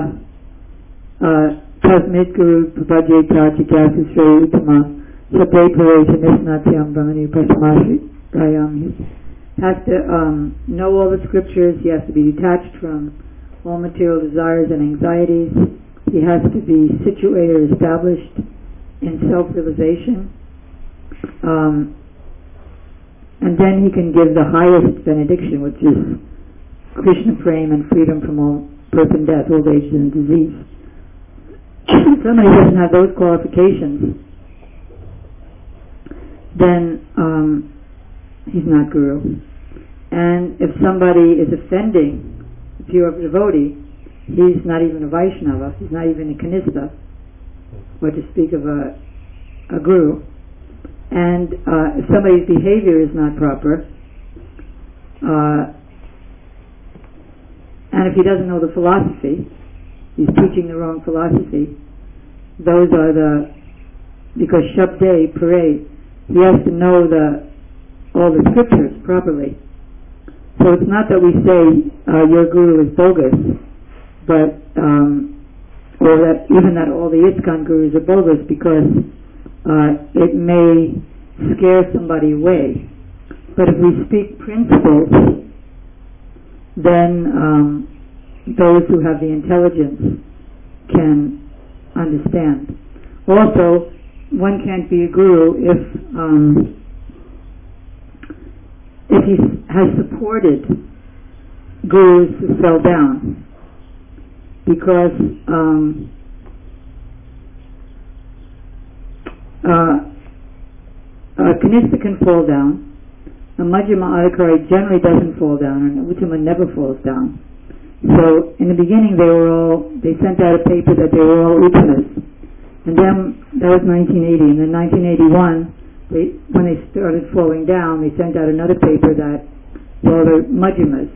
Tasmit Guru Prabhadyeta Chikyasu Sri Uttama Sabde Pareja Nisnatyam Brahmani Prasamashi Rayam. He has to know all the scriptures, he has to be detached from all material desires and anxieties, he has to be situated or established in self-realization, and then he can give the highest benediction, which is Krishna prema and freedom from all birth and death, old age and disease. Somebody doesn't have those qualifications, then he's not guru. And if somebody is offending a pure devotee, he's not even a Vaishnava, he's not even a Kanista, or to speak of a guru. And if somebody's behavior is not proper, and if he doesn't know the philosophy, he's teaching the wrong philosophy, those are because Shabde, Parade, he has to know all the scriptures properly. So it's not that we say your guru is bogus, but or that even that all the ISKCON gurus are bogus, because it may scare somebody away. But if we speak principles, then those who have the intelligence can understand. Also, one can't be a guru if he has supported gurus who fell down, because a Kanista can fall down, a Majjhima Adhikari generally doesn't fall down, and Uttama never falls down. So in the beginning they sent out a paper that they were all Uttamas, and then that was 1980, and then 1981 when they started falling down, they sent out another paper that, well, they're Majjhimas.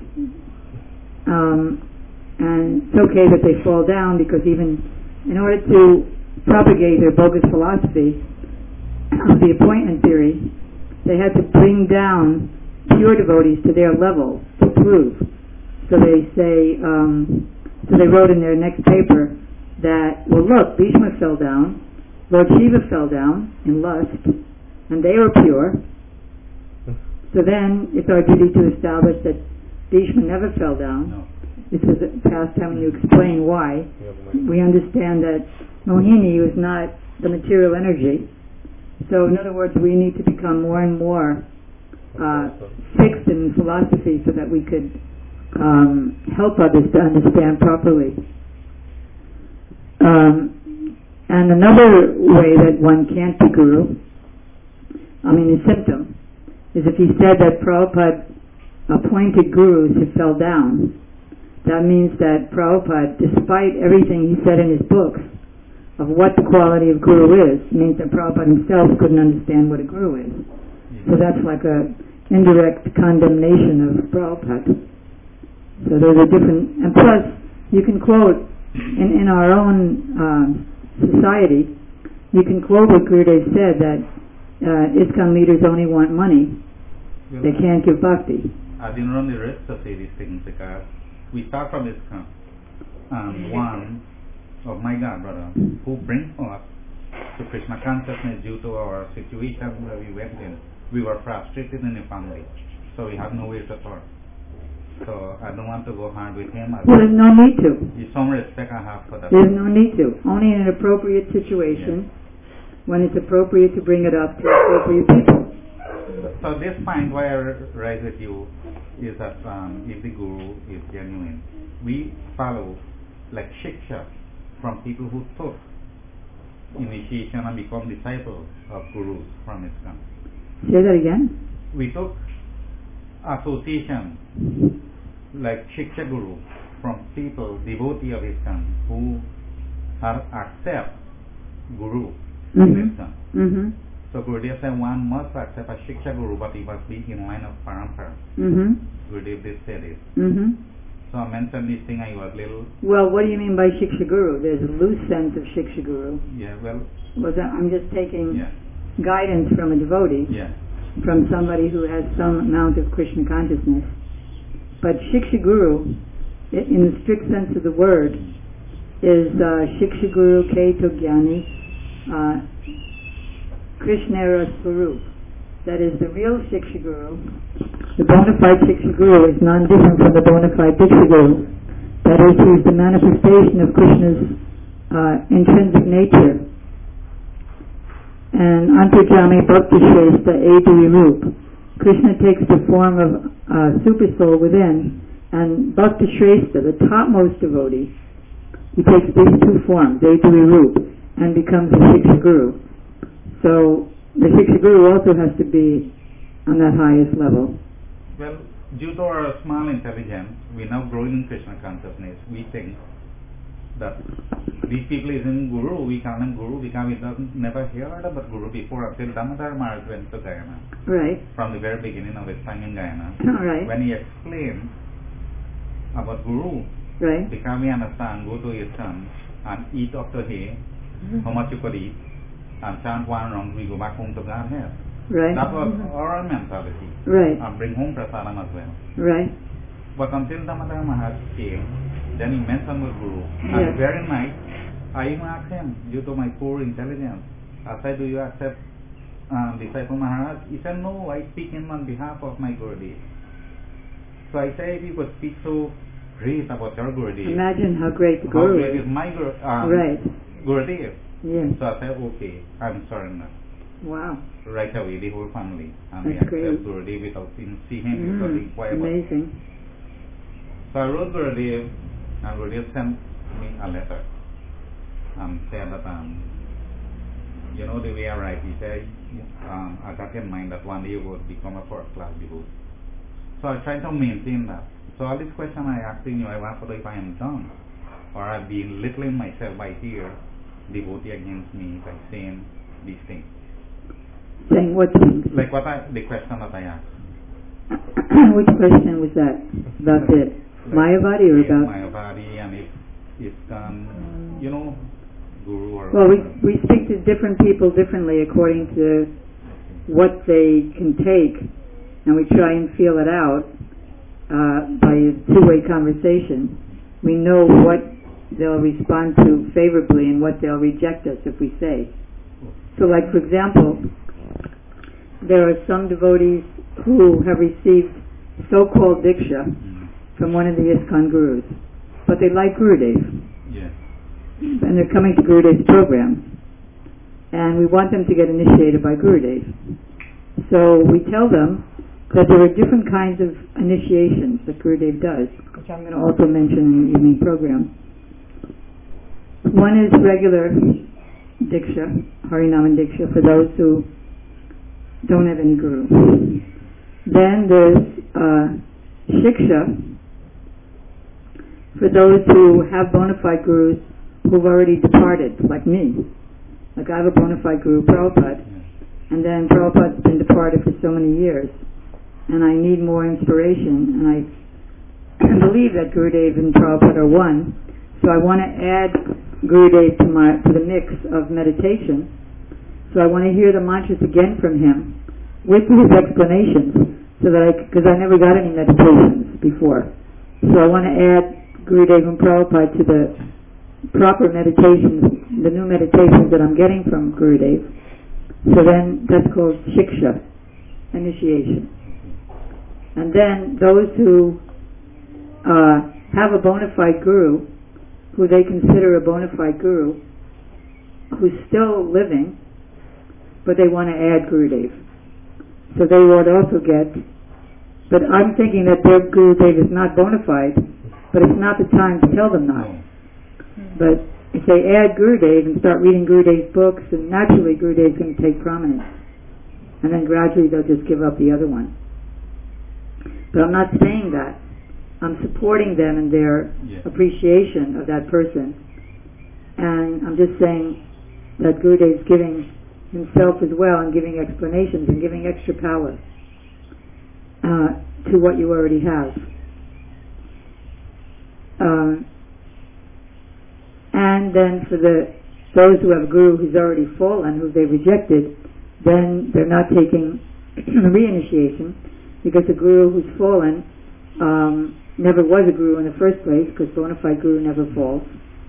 And it's okay that they fall down, because even in order to propagate their bogus philosophy of the appointment theory, they had to bring down pure devotees to their level to prove. So they say, so they wrote in their next paper that, well, look, Bhishma fell down, Lord Shiva fell down in lust, and they were pure. So then it's our duty to establish that Bhishma never fell down. No. This is a past time when you explain why. We understand that Mohini was not the material energy, So in other words, we need to become more and more fixed in philosophy so that we could help others to understand properly. And another way that one can't be guru, a symptom, is if he said that Prabhupada appointed gurus who fell down. That means that Prabhupada, despite everything he said in his books of what the quality of guru is, means that Prabhupada himself couldn't understand what a guru is. So that's like a indirect condemnation of Prabhupada. So there's a different, and plus you can quote in our own society, you can quote what Gurudev said that ISKCON leaders only want money. They can't give bhakti. I didn't run the risk to say these things because we start from ISKCON, and one of my godbrother who brings us to Krishna consciousness due to our situation where we went in, we were frustrated in the family, so we had no way to talk. So I don't want to go hard with him. Well, there's no need to. There's some respect I have for that. There's no need to. Only in an appropriate situation, when it's appropriate to bring it up to appropriate people. So this point why I rise with you is that if the guru is genuine, we follow like shiksha from people who took initiation and become disciples of gurus from ISKCON. Say that again. We took association like Shiksha Guru from people, devotee of ISKCON, who have accept Guru in ISKCON. Mm-hmm. So Gurudev said one must accept a Shiksha Guru, but he must be in line of parampara. Mm-hmm. Gurudev did say this. Mm-hmm. So I mentioned this thing, I was little... Well, what do you mean by Shiksha Guru? There's a loose sense of Shiksha Guru. Yeah, well... I'm just taking guidance from a devotee. Yeah. From somebody who has some amount of Krishna consciousness. But Shiksha Guru, in the strict sense of the word, is Shiksha Guru Keto Gyani Krishnera Swarup. That is, the real Shiksha Guru, the bona fide Shiksha Guru is non-different from the bona fide Diksha Guru. That is, he is the manifestation of Krishna's intrinsic nature. And Antarjami Bhakti Shrestha Adri Rup. Krishna takes the form of super soul within, and Bhakti Shrestha, the topmost devotee, he takes these two forms, Adri Rup, and becomes a Shiksha Guru. So the Shiksha Guru also has to be on that highest level. Well, due to our small intelligence, we now growing in Krishna consciousness, we think that these people is in Guru, we call them Guru because we never heard about Guru before until Damodar Maharaj went to Guyana. Right. From the very beginning of his time in Guyana. Right. When he explained about Guru, right, because we understand, go to ISKCON and eat up to hay, how much you could eat, and chant one round, we go back home to Godhead. Right. That was our mentality. Right. And bring home prasadam as well. Right. But until Damodar Maharaj came, then he mentioned with Guru. And very night, I even asked him, due to my poor intelligence, I said, do you accept disciple Maharaj? He said, no, I speak him on behalf of my Gurudev. So I said, if you could speak so great about your Gurudev. Imagine how great the how Guru great is. is my right. Gurudev. Yes. So I said, okay, I'm surrender. Wow. Right away, the whole family. And we That's accept great. Gurudev without seeing him, without inquiring about him. Amazing. So I wrote Gurudev, and Gurudev sent me a letter and said that, you know the way I write, he said, I got in mind that one day you would become a first class devotee. So I try to maintain that. So all this question I asking you, I want to know if I am done, or I've been littling myself by here, devotee against me by saying these things. Saying what things? Like the question that I asked. Which question was that? About the Mayavadi or about? Mayavadi and if ISKCON, you know, Guru or... Well, we speak to different people differently according to what they can take, and we try and feel it out by a two-way conversation. We know what they'll respond to favorably and what they'll reject us if we say. So like, for example, there are some devotees who have received so-called Diksha from one of the ISKCON Gurus, but they like Gurudev. Yeah. And they're coming to Gurudev's program. and we want them to get initiated by Gurudev. So we tell them that there are different kinds of initiations that Gurudev does, which I'm going to also mention in the evening program. One is regular Diksha, Harinam Diksha, for those who don't have any Guru. Then there's Shiksha, for those who have bona fide Gurus who've already departed, like me. Like I have a bona fide Guru, Prabhupada, and then Prabhupada's been departed for so many years, and I need more inspiration, and I believe that Gurudev and Prabhupada are one, so I want to add Gurudev to the mix of meditation. So I want to hear the mantras again from him with his explanations, so that because I never got any meditations before. So I want to add Gurudev and Prabhupada to the proper meditations, the new meditations that I'm getting from Gurudev. So then that's called Shiksha, initiation. And then those who have a bona fide Guru, who they consider a bona fide Guru, who's still living, but they want to add Gurudev. So they would also get, but I'm thinking that their Gurudev is not bona fide, but it's not the time to tell them not. But if they add Gurudev and start reading Gurudev's books, then naturally Gurudev's going to take prominence. And then gradually they'll just give up the other one. But I'm not saying that. I'm supporting them in their appreciation of that person. And I'm just saying that Gurudev's giving himself as well and giving explanations and giving extra power to what you already have. And then for those who have a Guru who's already fallen, who they rejected, then they're not taking reinitiation, because a Guru who's fallen never was a Guru in the first place, because bona fide Guru never falls.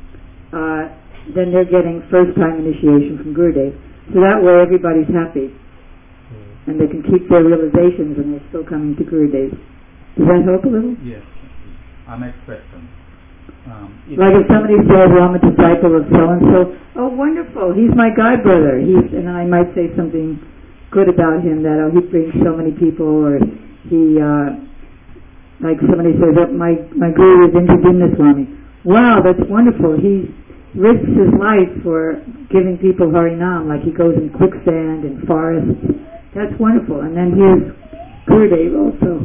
Then they're getting first-time initiation from Gurudev. So that way everybody's happy, and they can keep their realizations, and they're still coming to Gurudev. Does that help a little? Yes. Our next question. Like if somebody says, well, I'm a disciple of so-and-so, oh, wonderful, he's my god brother. And then I might say something good about him, that he brings so many people, or he, like somebody says, oh, my Guru is Indradimna Swami. Wow, that's wonderful. He risks his life for giving people Harinam, like he goes in quicksand and forests. That's wonderful. And then here's Gurudev also.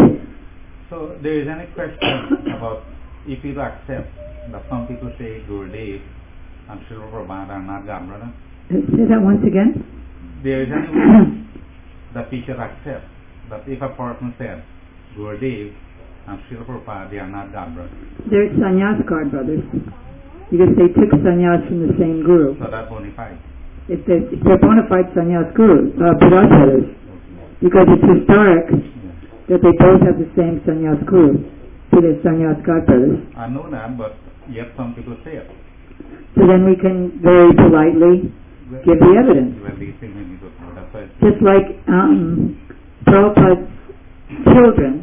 So there is any question about if you accept that some people say Gurudev and Srila Prabhupada are not God brother. Say that once again. There is any way that we should accept that if a person says Gurudev and Srila Prabhupada, they are not God brothers. They're sannyas god brothers, because they took sannyas from the same Guru. So that's bona fide. If they're bona fide sannyas gurus, Bharat brothers, because it's historic that they both have the same sannyas Guru, so they're sannyas god brothers. I know that, but yet some people say it. So then we can very politely give the evidence. Just like Prabhupada's children,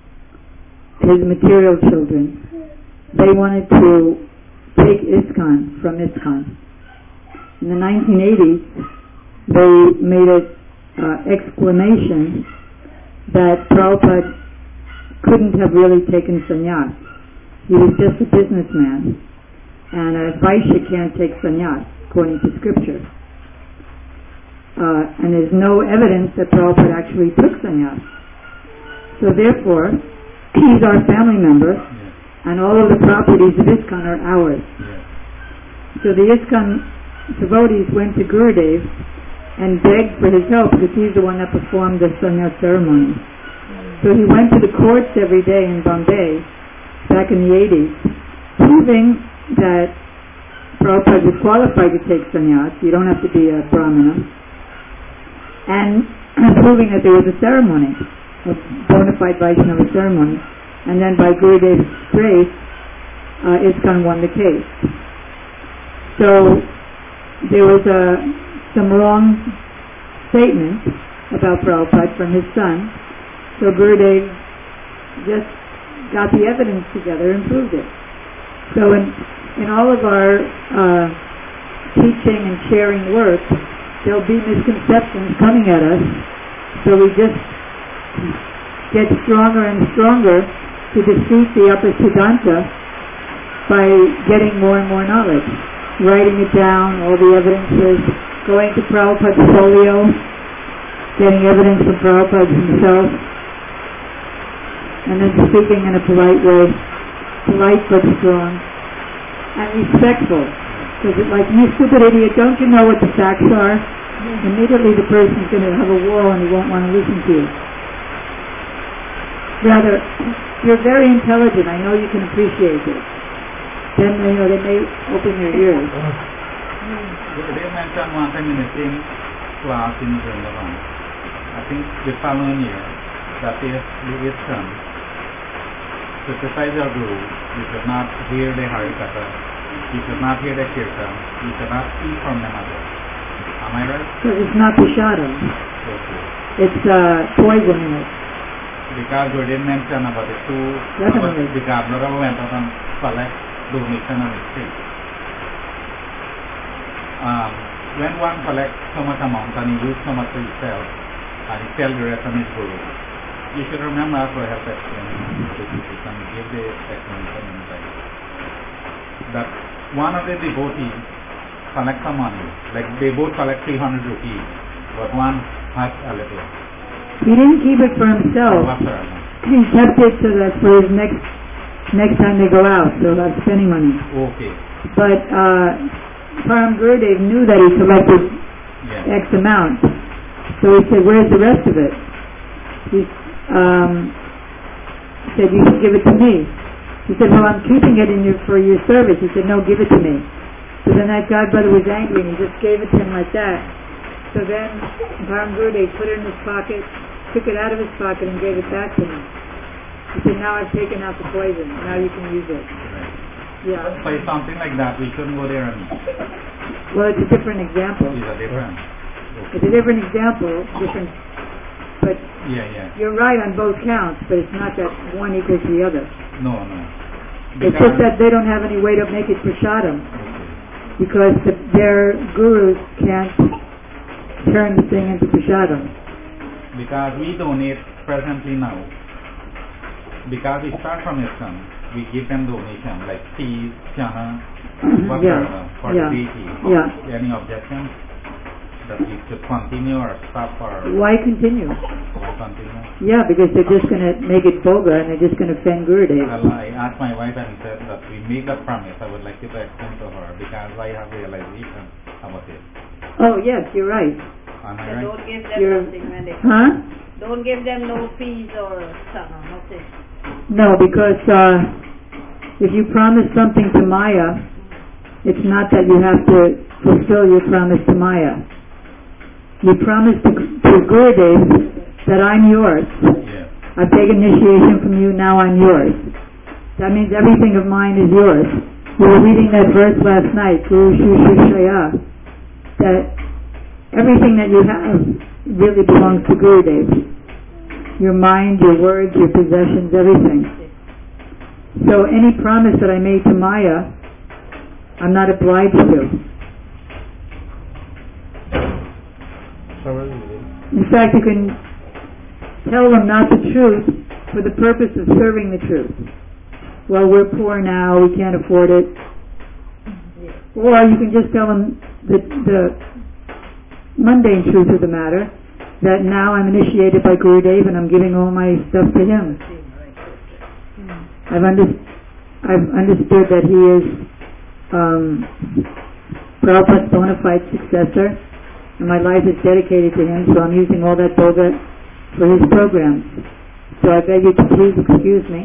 his material children, they wanted to take ISKCON from ISKCON. In the 1980s, they made an exclamation that Prabhupada couldn't have really taken sannyas. He was just a businessman, and a Vaishya can't take sannyas, according to scripture. And there's no evidence that Prabhupada actually took sannyas. So therefore, he's our family member, and all of the properties of ISKCON are ours. So the ISKCON devotees went to Gurudev and begged for his help, because he's the one that performed the sannyas ceremony. So he went to the courts every day in Bombay, back in the 80s, proving that Prabhupada was qualified to take sannyas. You don't have to be a brahmana. And proving that there was a ceremony, a bona fide Vaishnava ceremony. And then by Gurudev's grace, ISKCON won the case. So there was some wrong statements about Prabhupada from his son. So Gurudev just got the evidence together and proved it. So in all of our teaching and sharing work, there'll be misconceptions coming at us. So we just get stronger and stronger to defeat the upper Siddhanta by getting more and more knowledge, writing it down, all the evidences, going to Prabhupada's folio, getting evidence from Prabhupada himself, and then speaking in a polite way, polite but strong, and respectful. Because it's like, you stupid idiot, don't you know what the facts are? Immediately the person's going to have a wall and he won't want to listen to you. Rather, you're very intelligent, I know you can appreciate it. Then, they may open their ears. They mentioned one time in the same class in Vrindavan, I think the following year, that if the 8th son, to criticize your guru, you should not hear the Harikatha, you should not hear the Kirtan, you should not eat from the mother. Am I right? So it's not prashadam. Okay. It's poison in it. Because we didn't mention about the two, Definitely. the Gabler went out and collect donation on the street. When one collects so much amount and he uses so much for himself, and he sells the rest on his guru, you should remember to help explain and give the explanation inside. That one of the devotees collects some money, like they both collect 300 rupees, but one has a little. He didn't keep it for himself. He kept it so that for his next time they go out, they'll have spending money. Okay. But Param Gurudev knew that he collected X amount, so he said, "Where's the rest of it?" He said, "You should give it to me." He said, "Well, I'm keeping it for your service." He said, "No, give it to me." So then that godbrother was angry and he just gave it to him like that. So then Param Gurudev put it in his pocket, took it out of his pocket and gave it back to him. He said, "Now I've taken out the poison. Now you can use it." Right. Yeah. So if something like that, we shouldn't go there and eat. Well, it's a different example. These are different. It's a different example, different. But Yeah. you're right on both counts. But it's not that one equals the other. No. It's just that they don't have any way to make it prashadam, Okay. because their gurus can't turn the thing into prashadam. Because we donate presently now. Because we start from ISKCON, we give them donation like peas, chana, whatever for the deity. Yeah. Any objection that we should continue or stop or Why continue? continue? Yeah, because they're just going to make it vulgar and they're just going to offend Gurudev. Well, I asked my wife and said that we make that promise. I would like you to explain to her because I have realization about it. Oh yes, you're right. Am I So right? don't give them You're- nothing when they Huh? Don't give them no peas or something, nothing. No, because if you promise something to Maya, it's not that you have to fulfill your promise to Maya. You promise to Gurudev that I'm yours. Yes. I've taken initiation from you, now I'm yours. That means everything of mine is yours. We were reading that verse last night, Guru Shushaya, that everything that you have really belongs to Gurudev. Your mind, your words, your possessions, everything. So any promise that I made to Maya, I'm not obliged to. In fact, you can tell them not the truth for the purpose of serving the truth. Well, we're poor now, we can't afford it. Or you can just tell them the mundane truth of the matter, that now I'm initiated by Gurudev and I'm giving all my stuff to him. I've understood that he is Prabhupada's bona fide successor, and my life is dedicated to him, so I'm using all that bhoga for his programs. So I beg you to please excuse me.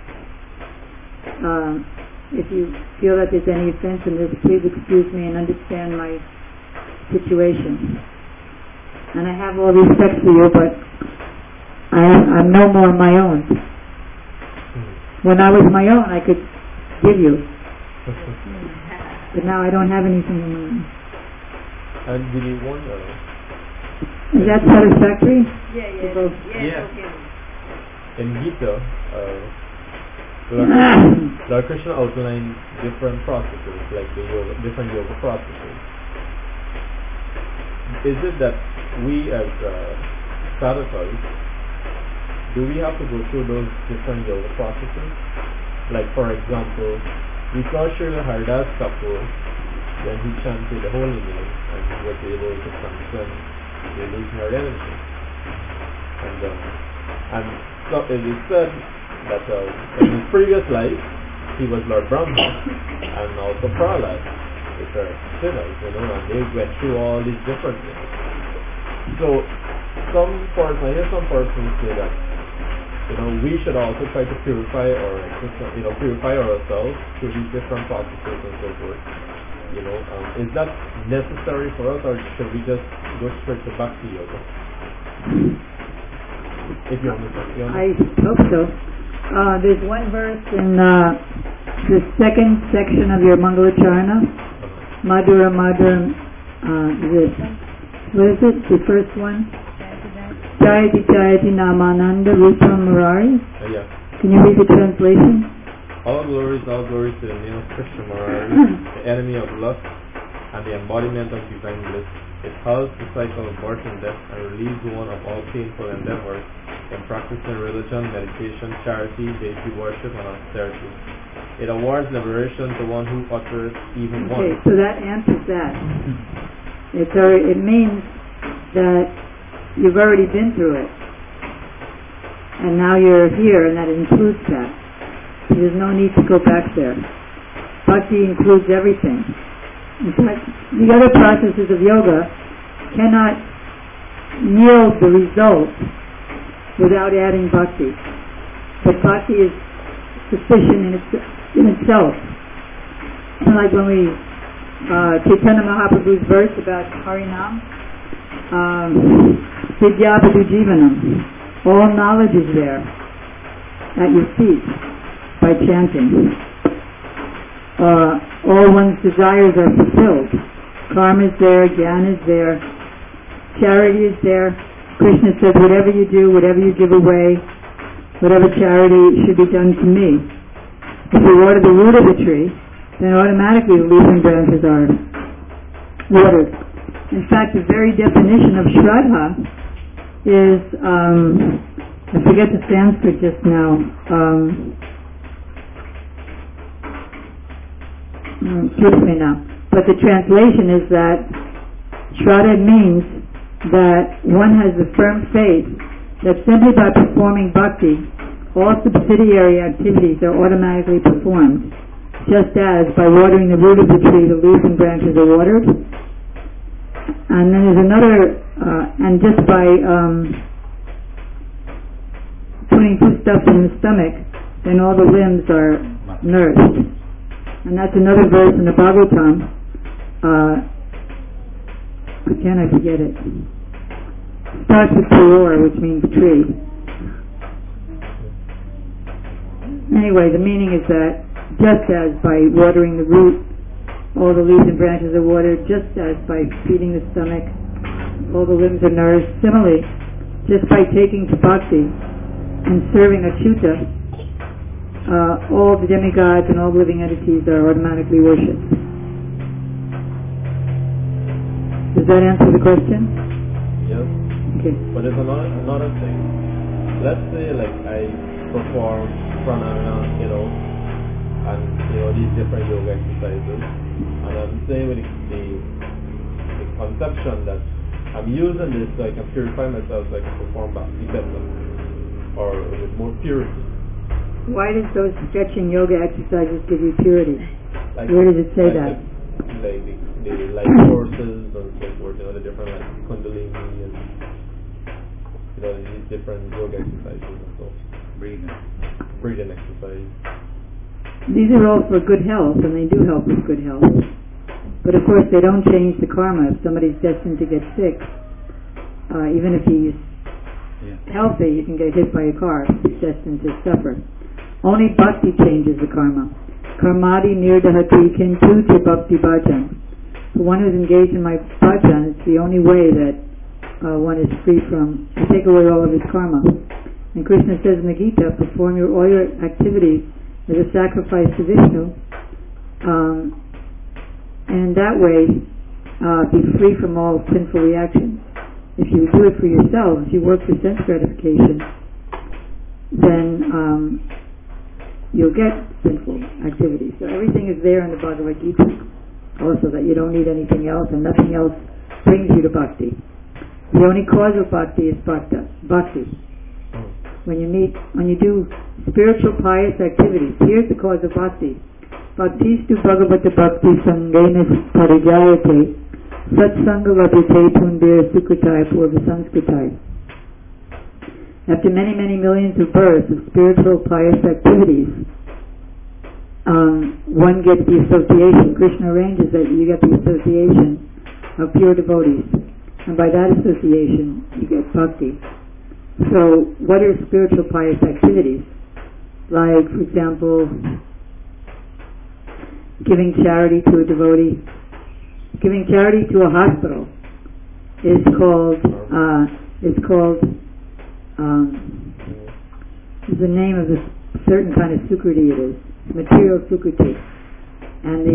If you feel that there's any offense in this, please excuse me and understand my situation. And I have all respect for you, but I'm no more my own. When I was my own, I could give you. But now I don't have anything of my own. And did you want Is that satisfactory? Yeah. Yes. Okay. in Gita, Lord Krishna outlined different processes, like the different yoga processes. is it that we as sadhakas, do we have to go through those different yoga processes? Like for example, we saw Srila Haridas Kapoor when he chanted the holy name and he was able to transcend the illusionary energy. And so it is said that in his previous life he was Lord Brahma and also Prahlad, which are sinners, and they went through all these different things. So I hear some persons say that we should also try to purify ourselves through these different practices and so forth. Is that necessary for us, or should we just go straight to Bhakti Yoga? If you understand. I hope so. There's one verse in the second section of your Mangalacharana, Madhura Madhura, what is it? The first one? Jayati Jayati Namananda Rupam Murari. Yeah. Can you read the translation? All glories to the name of Krishna Murari, the enemy of lust and the embodiment of divine bliss. It halts the cycle of birth and death and relieves one of all painful endeavors in practicing religion, meditation, charity, deity worship, and austerity. It awards liberation to one who utters even one. Okay, so that answers that. It means that you've already been through it, and now you're here, and that includes that. So there's no need to go back there. Bhakti includes everything. In fact, the other processes of yoga cannot yield the result without adding bhakti. But bhakti is sufficient in itself. Like when we Chaitanya Mahaprabhu's verse about Harinam, Vidya Bhadu Jivanam, all knowledge is there at your feet by chanting. All one's desires are fulfilled. Karma is there, Jnana is there, charity is there. Krishna says, whatever you do, whatever you give away, whatever charity should be done to me. If you water the root of the tree, then automatically the leaves and branches are watered. In fact, the very definition of Shraddha is, I forget the Sanskrit just now, excuse me now, but the translation is that Shraddha means that one has the firm faith that simply by performing bhakti, all subsidiary activities are automatically performed, just as by watering the root of the tree, the leaves and branches are watered. And then there's another, and just by putting foodstuffs in the stomach, then all the limbs are nourished. And that's another verse in the Bhagavatam. Again, I forget it. Starts with Puror, which means tree. Anyway, the meaning is that just as by watering the root, all the leaves and branches are watered, just as by feeding the stomach, all the limbs are nourished. Similarly, just by taking to bhakti and serving Achyuta, all the demigods and all living entities are automatically worshipped. Does that answer the question? Yes. Okay. But there's another thing. Let's say like I perform pranayama, and these different yoga exercises, and I'm saying with the conception that I'm using this so I can purify myself, so I can perform bhakti better or with more purity. Why does those stretching yoga exercises give you purity? Like, where does it say that? Like the light forces and so forth, the different like kundalini and these different yoga exercises and so. Breathing exercise. These are all for good health, and they do help with good health. But of course, they don't change the karma. If somebody's destined to get sick, even if he's healthy, he can get hit by a car. He's destined to suffer. Only bhakti changes the karma. Karmadi nirdahati kintu te bhakti bhajan. The one who's engaged in my bhajan, it's the only way that one is free from, to take away all of his karma. And Krishna says in the Gita, perform all your activities as a sacrifice to Vishnu, and that way be free from all sinful reactions. If you do it for yourself, if you work for sense gratification, then you'll get sinful activities. So everything is there in the Bhagavad Gita. Also that you don't need anything else and nothing else brings you to bhakti. The only cause of bhakti is bhakti. When you do spiritual pious activities, here's the cause of bhakti. Bhaktistu bhagavata bhakti sangena parijayate satsanga labhite pundir sukritai purva sanskritai. After many, many millions of births of spiritual pious activities, one gets the association. Krishna arranges that you get the association of pure devotees. And by that association, you get bhakti. So, what are spiritual pious activities? Like, for example, giving charity to a devotee. Giving charity to a hospital is called is the name of a certain kind of sukriti it is. Material sukriti. And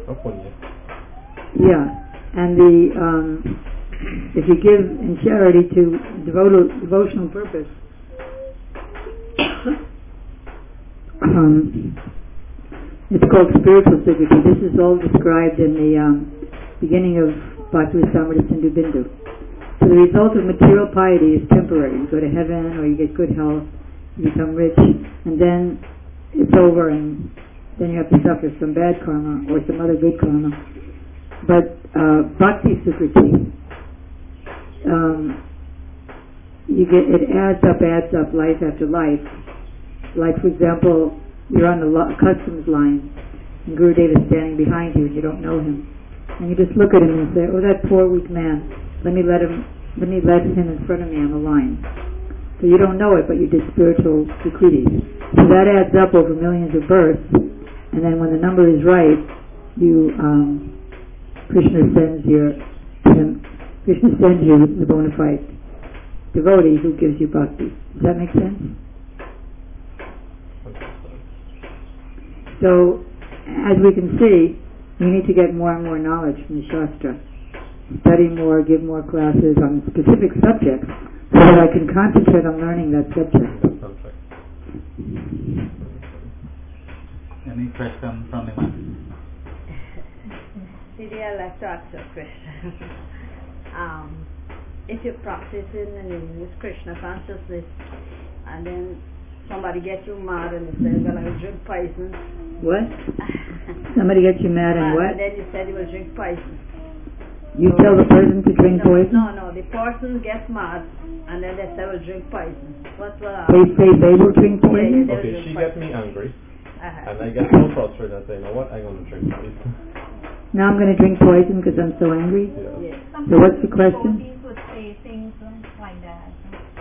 if you give in charity to devotional purpose, it's called spiritual sukriti. This is all described in the beginning of Bhakti-rasamrita Sindhu Bindu. So the result of material piety is temporary. You go to heaven, or you get good health, you become rich, and then it's over, and then you have to suffer some bad karma or some other good karma. But bhakti sukriti, it adds up life after life. Like, for example, you're on the customs line, and Gurudev is standing behind you, and you don't know him, and you just look at him and say, "Oh, that poor weak man. Let me let him in front of me on the line." So you don't know it, but you did spiritual sukriti. So that adds up over millions of births, and then when the number is right, Krishna sends you the bona fide devotee who gives you bhakti. Does that make sense? So, as we can see, we need to get more and more knowledge from the Shastra. Study more, give more classes on specific subjects, so that I can concentrate on learning that subject. Any question from the man? Didi, I'd like to ask you a question. If you're practicing in this Krishna consciousness, and then somebody gets you mad and they say you're going to drink poison. What? Somebody gets you mad and what? And then you said you will drink poison. You tell the person to drink poison? No, the person gets mad and then they say we'll drink poison. What will happen? They say they will drink poison? Yeah, okay, she gets me angry, and I get so frustrated and I say, you know what, I'm going to drink poison. Now I'm going to drink poison because I'm so angry? Yeah. So what's the question? Would say things like that.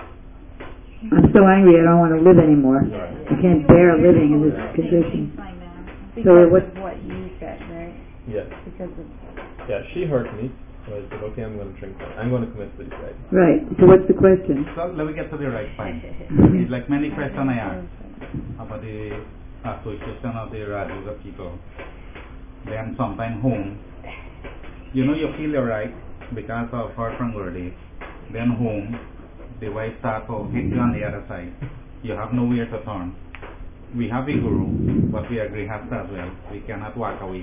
I'm so angry I don't want to live anymore. Right. I can't bear living in this condition. Like that. So Because what? of what you said, right? Yes. Because of Yeah, she hurt me, so I said, okay, I'm going to drink poison. I'm going to commit suicide. Right. So what's the question? So let me get to the right point. It's like many questions I asked about the association of the Rajuga people. Then sometime home, you feel you're right because of hurt from Gurudev. Then home, the wife starts to hit you on the other side. You have nowhere to turn. We have a guru, but we are grihastha as well. We cannot walk away.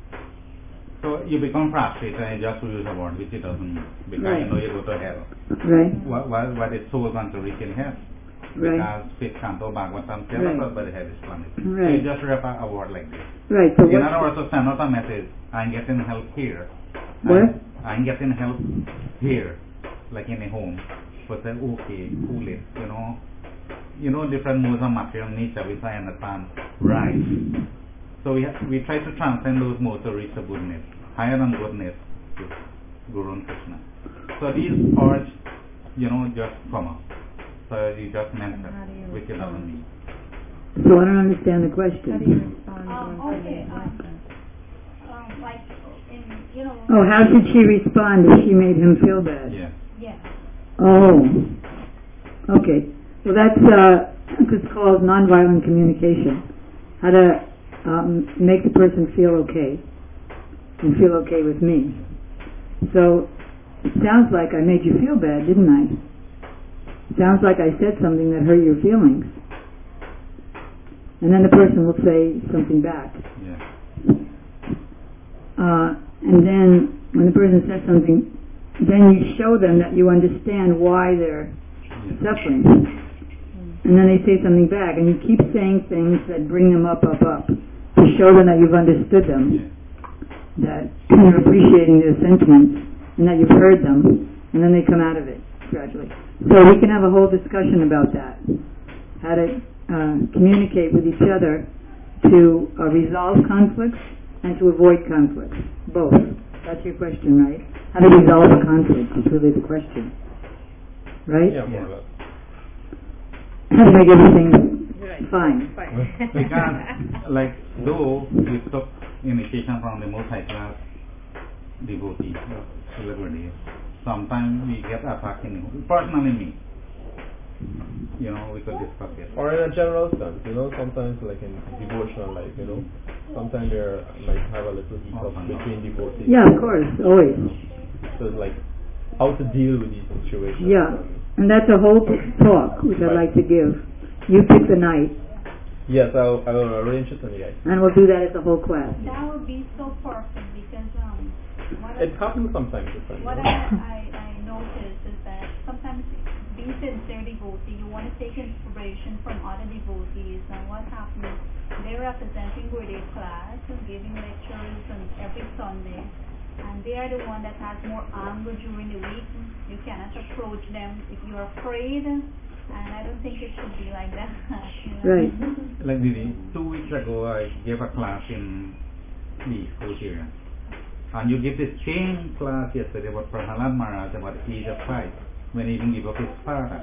So you become frustrated and you just use a word which it doesn't mean, because you know you go to hell. Right. What is soul want to reach in hell? Right. Because fifth canto Bhagavatam tells us by the hell is planet. So Right. you just rep a word like this. Right. So In what? other words, to send out a message, I'm getting help here. What? I'm getting help here, like in a home. But say, okay, cool it, different modes of material nature which I understand. Right. So we try to transcend those modes to reach the goodness. Higher than goodness is Guru and Krishna. So these urge, just come up. So you just mention, which it doesn't mean. So I don't understand the how do you question. respond Okay. like Oh, how did she respond if she made him feel bad? Yeah. yeah. Oh. Okay. Well, that's called nonviolent communication. How to make the person feel okay and feel okay with me. So it sounds like I made you feel bad, didn't I? Sounds like I said something that hurt your feelings. And then the person will say something back. Yeah. And then when the person says something, then you show them that you understand why they're suffering. And then they say something back, and you keep saying things that bring them up, to show them that you've understood them, that you're appreciating their sentiments, and that you've heard them, and then they come out of it gradually. So we can have a whole discussion about that, how to communicate with each other to resolve conflicts and to avoid conflicts, both. That's your question, right? How to resolve a conflict is really the question, right? Yeah, more or less. How to make everything fine. Because, like, though we took initiation from the most high class devotee, celebrity, sometimes we get attacked in personally me. You know, we could discuss it. Or in a general sense, you know, sometimes like in devotional life, you know, sometimes there might have a little hiccup between devotees. Yeah, of course, always. So it's like how to deal with these situations. Yeah, and that's a whole talk which I'd like to give. You pick the night. Yes, I will arrange it on the guys. And we'll do that as a whole class. That would be so perfect because It happens sometimes. what I noticed is that sometimes being sincere devotee, you want to take inspiration from other devotees, and what happens, they're representing Gurudev class and giving lectures on every Sunday, and they are the one that has more anger during the week. You cannot approach them if you're afraid, and I don't think it should be like that. You know? Right. Like Didi, 2 weeks ago I gave a class in the school here. And you give the same class yesterday about Prahalad Maharaj about the age of 5, when he even gave up his father.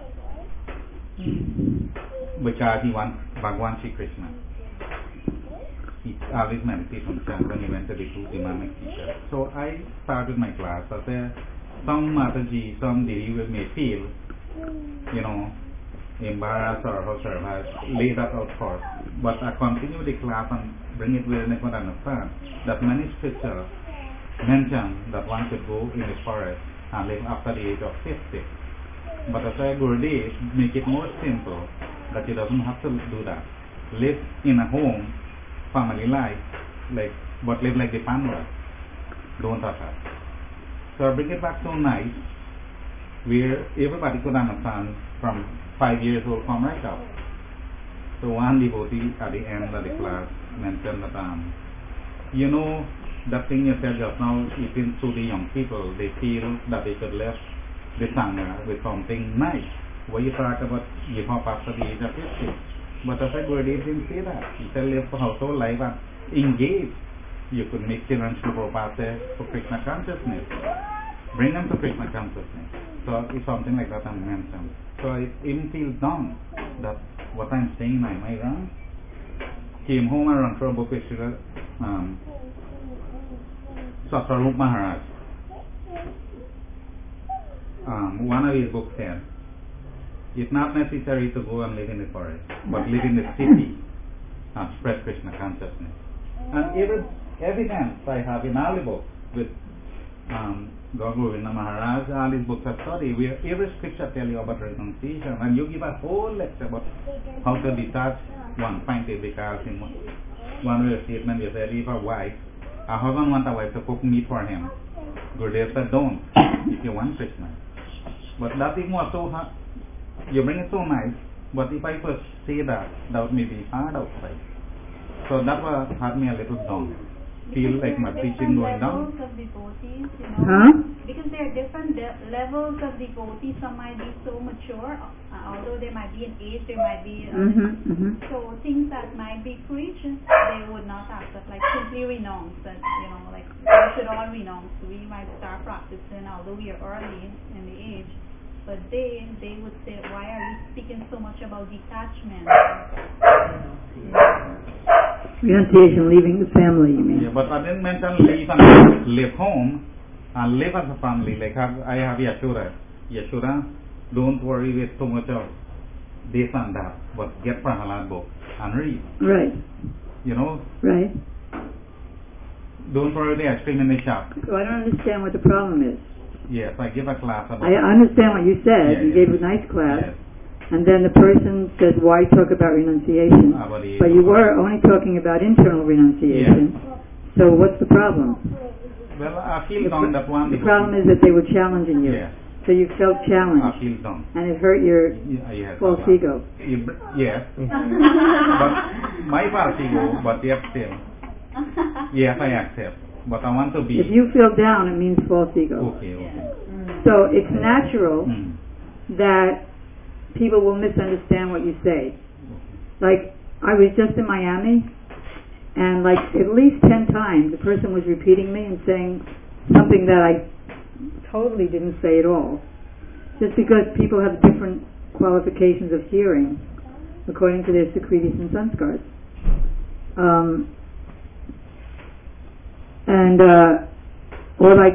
Because he wants Bhagwan Shri Krishna. He always meditates on Chant when he went to the two Imamic teachers. So I started my class. I said, some Mataji, some Didi may feel, you know, embarrassed or whatever, lay that out first. But I continue the class and bring it where they could understand that many scriptures mention that one should go in the forest and live after the age of 50. But as I Gurudev make it more simple that you doesn't have to do that. Live in a home, family life, but live like the Pandavas. Don't touch that. So I bring it back so nice where everybody could understand from 5 years old from right up. So one devotee at the end of the class mentioned that you know, that thing you said just now, even to the young people, they feel that they should live the Sangha with something nice. Where you talk about give up after the age of 50. But as I Gurudev didn't say that. He said live for household life and engage. You could make children Prabhupada for Krishna consciousness. Bring them to Krishna consciousness. So it's something like that I mentioned. So I even feel dumb that what I'm saying, am I wrong? Came home and ran for a book with Sasarup Maharaj. One of his books said, it's not necessary to go and live in the forest, but live in the city and spread Krishna consciousness. And every evidence I have in all the books with Gauravinda Maharaj, all his books I study, where every scripture tell you about renunciation, and you give a whole lecture about how to detach one point because in one of the statements you said, if a husband wants a wife to cook meat for him, Gurudev said, don't, if you want Krishna. But that thing was so hard, you bring it so nice, but if I first say that would maybe hard outside. So that was had me a little down. Feel like my preaching going down. Levels of devotees, you know, because there are different levels of devotees. Some might be so mature, although they might be in age, they might be so things that might be preached, they would not accept, like simply renounce. That you know, like we should all renounce. We might start practicing, although we are early in the age. But they would say, why are you speaking so much about detachment? Renunciation, leaving the family, you mean? Yeah, but I didn't mention leave and live home and live as a family. Like I have Yashoda. Yashoda, don't worry with too much of this and that, but get Prahalad book and read. Right. You know? Right. Don't worry, I explain in the shop. So I don't understand what the problem is. Yes, I give a class about I understand what you said. Yeah, You yeah. gave a nice class. Yes. And then the person says, why talk about renunciation? About the- But you were only talking about internal renunciation. So what's the problem? Well, I feel down that one. The problem is that they were challenging you. Yes. So you felt I challenged. feel down. And it hurt your Yes. false ego. Yes. But my false ego, but yet still. Yes, I accept. But I want to be. If you feel down, it means false ego. Okay. So it's natural Hmm. that people will misunderstand what you say. Like, I was just in Miami, and like at least 10 times the person was repeating me and saying something that I totally didn't say at all. Just because people have different qualifications of hearing according to their Sakritis and sanskars. Or like,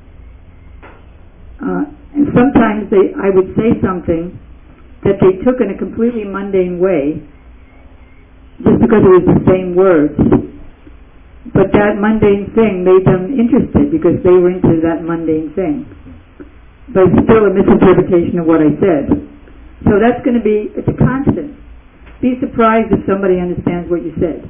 and sometimes I would say something that they took in a completely mundane way, just because it was the same words. But that mundane thing made them interested because they were into that mundane thing. But it's still a misinterpretation of what I said. So that's going to be, it's a constant. Be surprised if somebody understands what you said.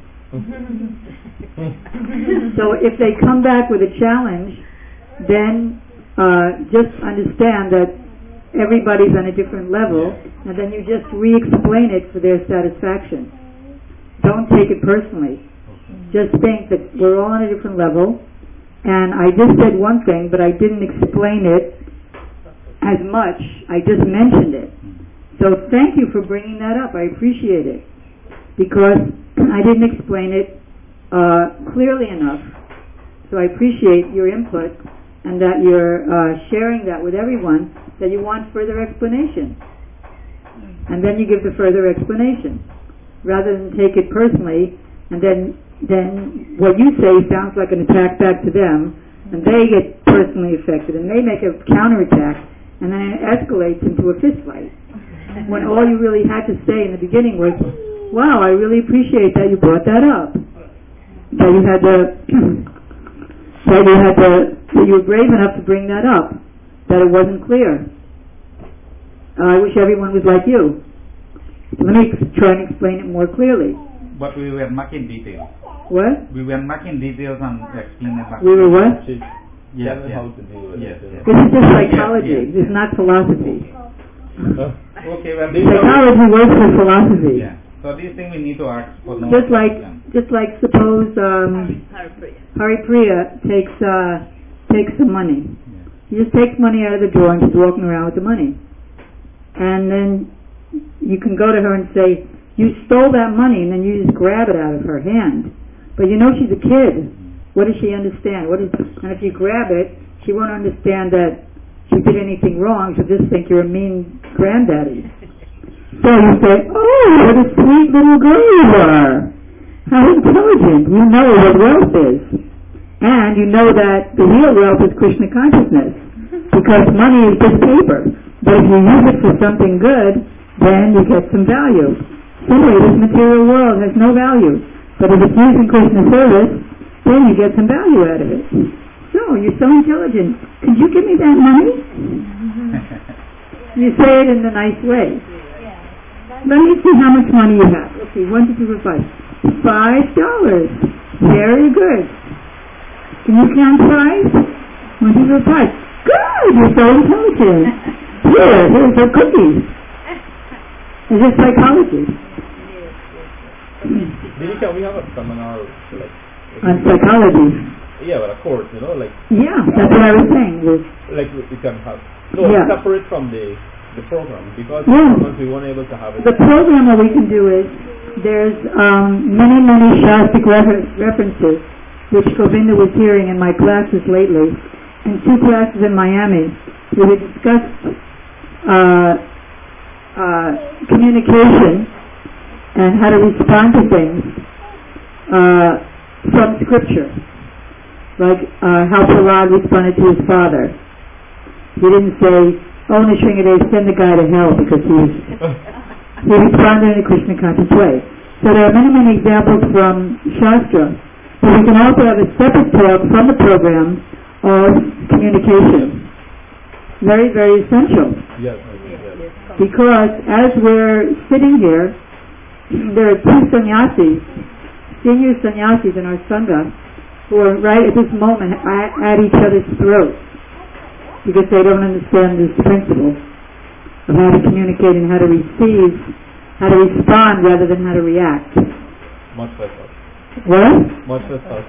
So if they come back with a challenge, then just understand that everybody's on a different level, and then you just re-explain it for their satisfaction. Don't take it personally. Just think that we're all on a different level, and I just said one thing, but I didn't explain it as much. I just mentioned it. So thank you for bringing that up. I appreciate it, because I didn't explain it clearly enough. So I appreciate your input, and that you're sharing that with everyone, that you want further explanation. And then you give the further explanation, rather than take it personally, and then what you say sounds like an attack back to them, and they get personally affected, and they make a counterattack, and then it escalates into a fist fight. When all you really had to say in the beginning was, wow, I really appreciate that you brought that up. That you were brave enough to bring that up, that it wasn't clear. I wish everyone was like you. Let me try and explain it more clearly. But we were not in detail. What? We were not in details and explain it back. We were what? Yes. How to deal with it. This is just psychology. This is not philosophy. Okay, well, Psychology works for philosophy. Yeah. So these things we need to ask for no Just like suppose Haripriya takes some money. He just takes money out of the drawer and she's walking around with the money. And then you can go to her and say, you stole that money, and then you just grab it out of her hand. But you know she's a kid. What does she understand? And if you grab it, she won't understand that she did anything wrong. She'll just think you're a mean granddaddy. So you say, oh, what a sweet little girl you are. How intelligent. You know what wealth is. And you know that the real wealth is Krishna consciousness. Because money is just paper. But if you use it for something good, then you get some value. Similarly, this material world has no value. But if it's used in Krishna service, then you get some value out of it. So, you're so intelligent. Could you give me that money? You say it in a nice way. Let me see how much money you have. Okay, 1, 2, 3, 4, 5. $5. Very good. Can you count 5? 1, 2, 3, 4, 5. Good! You're so intelligent. Here's your cookies. It's just psychology. Can we have a seminar On psychology. Yeah, but of course, Yeah, that's what I was saying. We can have separate from the program, because we weren't able to have it. The program, what we can do is there's many Shastic references which Govinda was hearing in my classes lately, and 2 classes in Miami. We would discuss communication and how to respond to things from scripture, like how Prahlad responded to his father. He didn't say, oh, Nrsimhadev, send the guy to hell, because he responded in a Krishna conscious way. So there are many examples from Shastra. But we can also have a separate talk from the program of communication. Very, very essential. Yes. Because as we're sitting here, there are two sannyasis, senior sannyasis in our Sangha, who are right at this moment at each other's throats because they don't understand this principle of how to communicate and how to receive, how to respond rather than how to react. Much better. What? Much better.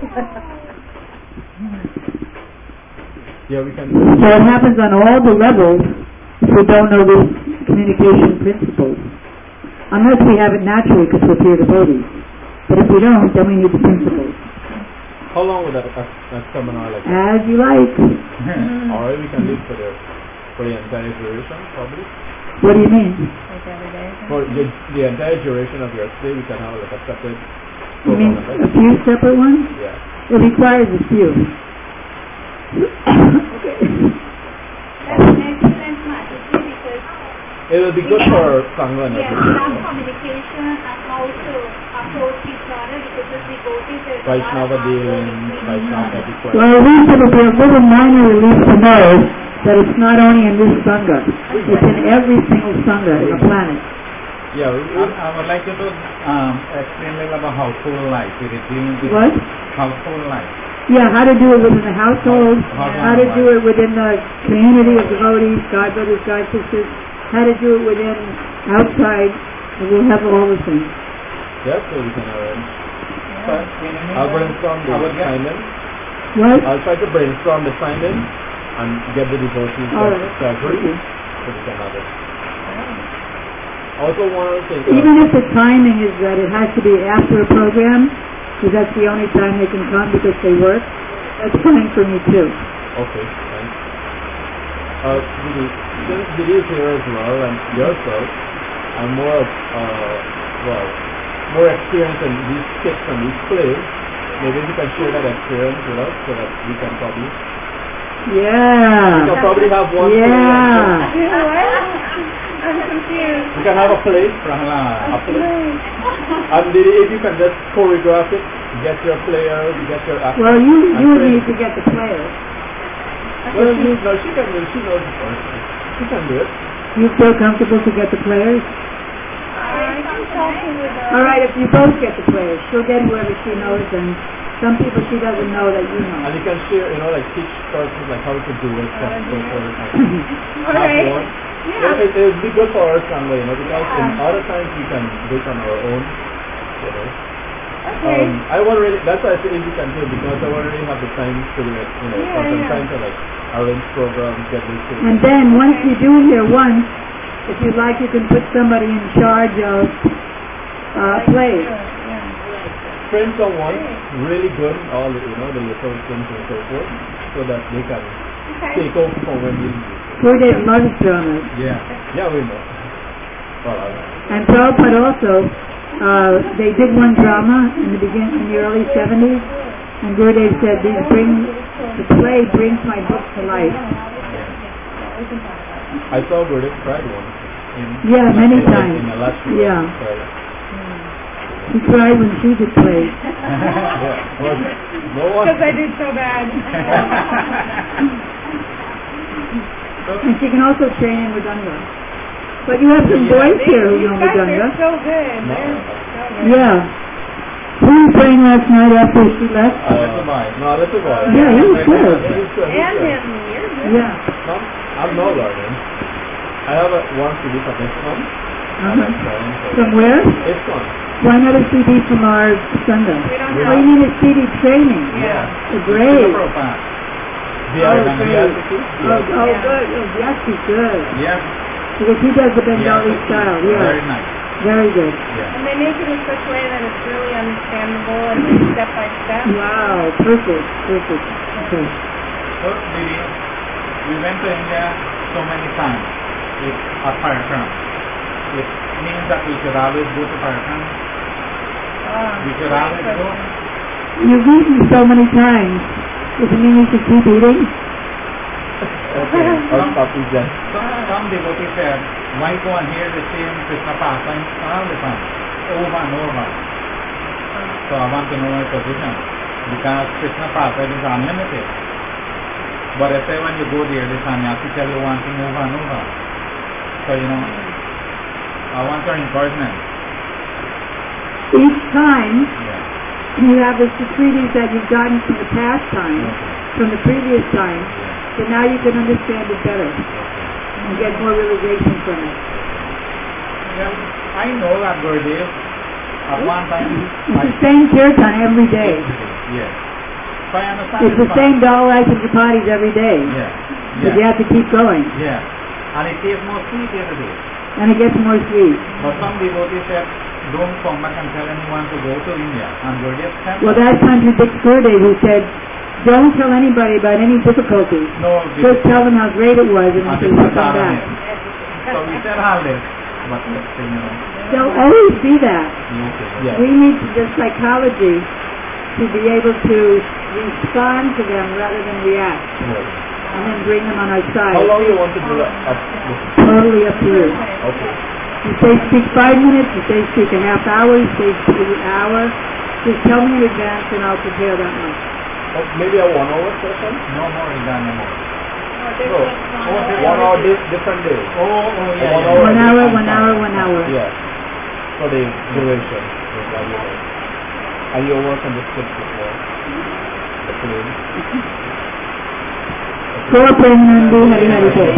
Yeah, we can. So it happens on all the levels if we don't know these communication principles. Unless we have it naturally because we're pure devotees. But if we don't, then we need the principles. How long would that seminar like? As you like. Alright, we can leave for the entire duration, probably. What do you mean? For the entire duration of your stay, we can have like a separate. You mean a few separate ones? Yeah. It requires a few. That makes sense much, because it will be good for Sangha and yes, everything. some communication and how to approach each other, because as devotees there's Vaishnava dealing, Vaishnava etiquette. Well, at least it would be a little minor relief to know that it's not only in this Sangha. It's in every single Sangha in the planet. Yeah, I would like you to explain a little about household life. It is dealing with What? household life. Yeah, how to do it within the household, how to do it within the community of devotees, God brothers, God sisters, how to do it within, outside, and we'll have all the things. yes, so we can arrange. I'll brainstorm the assignment. What? I'll try to brainstorm the assignment and get the devotees All right. to agree so we can have it. Also, one other thing. Even if the timing is that it has to be after a program, because that's the only time they can come because they work, that's fine for me too. Okay, thanks. Didi, since Didi is here as well, and yourself, I'm more experienced in these skits and these plays. Maybe you can share that experience with us so that we can probably. Yeah. We can probably have one. Yeah. I'm confused. We can have a play. Prahlad. A play. And Didi, if you can just choreograph it, get your players, get your actors. Well, you and would train. need to get the players. Well, she knows the person. She can do it. You feel comfortable to get the players? All right, if you both get the players, she'll get whoever she knows, and some people she doesn't know that you know. And you can share, like teach persons like how to do it, so forth. Alright. Yeah. It would be good for our Sangha, because in other times we can do it on our own, Okay. I won't really, that's why I say if you can do it, because I won't really have the time to do it, time to like arrange programs, get this thing. And then once you do it here once, if you'd like, you can put somebody in charge of plays. Train someone really good, all the little things and so forth, so that they can take over from when you. Gurudev loves dramas. Yeah, we know. Well, And Prabhupada also, they did one drama in the early 70s, and Gurudev said, the play brings my book to life. I saw Gurudev cried once. Yeah, many times. In the last year. Yeah. He cried when she did plays. Well, no one. Because I did so bad. And she can also train in Mridanga. But you have some boys here who know Mridanga. so good. Yeah. Who was playing last night after she left? That's a boy. No, that's a boy. Yeah, he was good. He's good. And him, you're good. Yeah. No, I'm not learning. I have one CD from ISKCON. From where? ISKCON. Why not a CD from our Sangha? We don't Oh, you mean a CD training? Yeah. Great. VR, Oh, good. Oh, good. Oh, yes, he's good. Yeah. Because he does the Bengali style. Very Yeah. nice. Very good. Yeah. And they make it in such a way that it's really understandable and like step by step. Wow. Perfect. Perfect. Okay. So, Didi, we went to India so many times with a Parakram. It means that we should always go to Parakram. We should always go. You've eaten so many times. Does it mean you should keep eating? Okay, I'll stop you then. Some devotees said, why go and hear the same Krishna pastime all the time, over and over? So I want to know my position. Because Krishna Pata is unlimited. But I say when you go there, the sannyasi tell you one thing over and over. So I want your encouragement. Each time Yeah. you have the securities that you've gotten from the past time, from the previous time, so now you can understand it better and get more realization from it. Well, I know that Gurudev, at one time, It's the same kirtan every day. Yes. So I understand It's the same Dalai and Chapatis every day. Yeah. But you have to keep going. Yeah. And it tastes more sweet every day. And it gets more sweet. But some devotees said, don't come back and tell anyone to go to India. And Gurudev said, Well, that contradicts Gurudev, who said, don't tell anybody about any difficulties. no, Just tell them how great it was and and they will come back. So we said all this. But There'll always be that. Yeah. We need the psychology to be able to respond to them rather than react, and then bring them on our side. How long you want to do that? Totally up to you. Okay. You say speak 5 minutes, you say speak a half hour, you say speak an hour. Just tell me in advance and I'll prepare that much. Maybe a 1 hour session? No more is done no more. No. 1 hour different days. Yeah. 1 hour. 1 hour, 1 hour, 1 hour. Yeah. For the duration. And you work on the script before. Okay. Nandi Hari Hari Bol.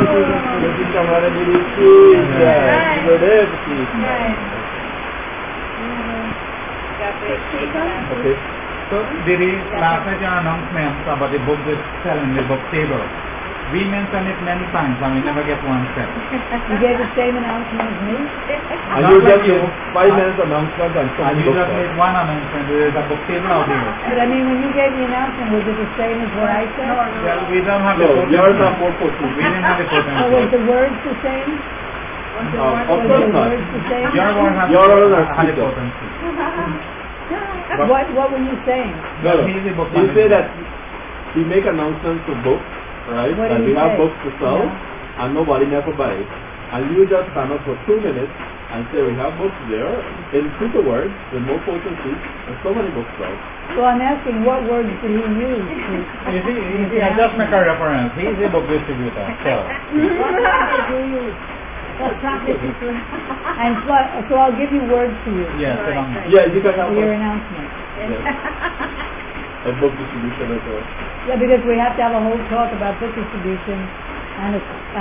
Okay. So there is last night an announcement about the book that's selling, the book table. We mentioned it many times and we never get one step. You gave the same announcement as me? And you just give 5 minutes announcement and And you just made one announcement, there is a book table out there. But I mean, when you gave the announcement, was it the same as what I said? Well, we don't have the No, potency. yours are more potent. We didn't have the Or was potency. the words the same? Of Was course the not. words the same? Your one has Your one are had the speaker. potency. What were you saying? No, He is a book you say manager. that we make announcements to books, right? What do That you we have say? books to sell, and nobody never buys. And you just stand up for 2 minutes and say we have books there in super words with more potency, and so many books sold. So I'm asking, what words did he use? You see, I just make a reference. He is a book distributor. So, And so I'll give you words to use yes, sit down. Yeah, you can have for your a announcement. book distribution as well. Yeah, because we have to have a whole talk about book distribution and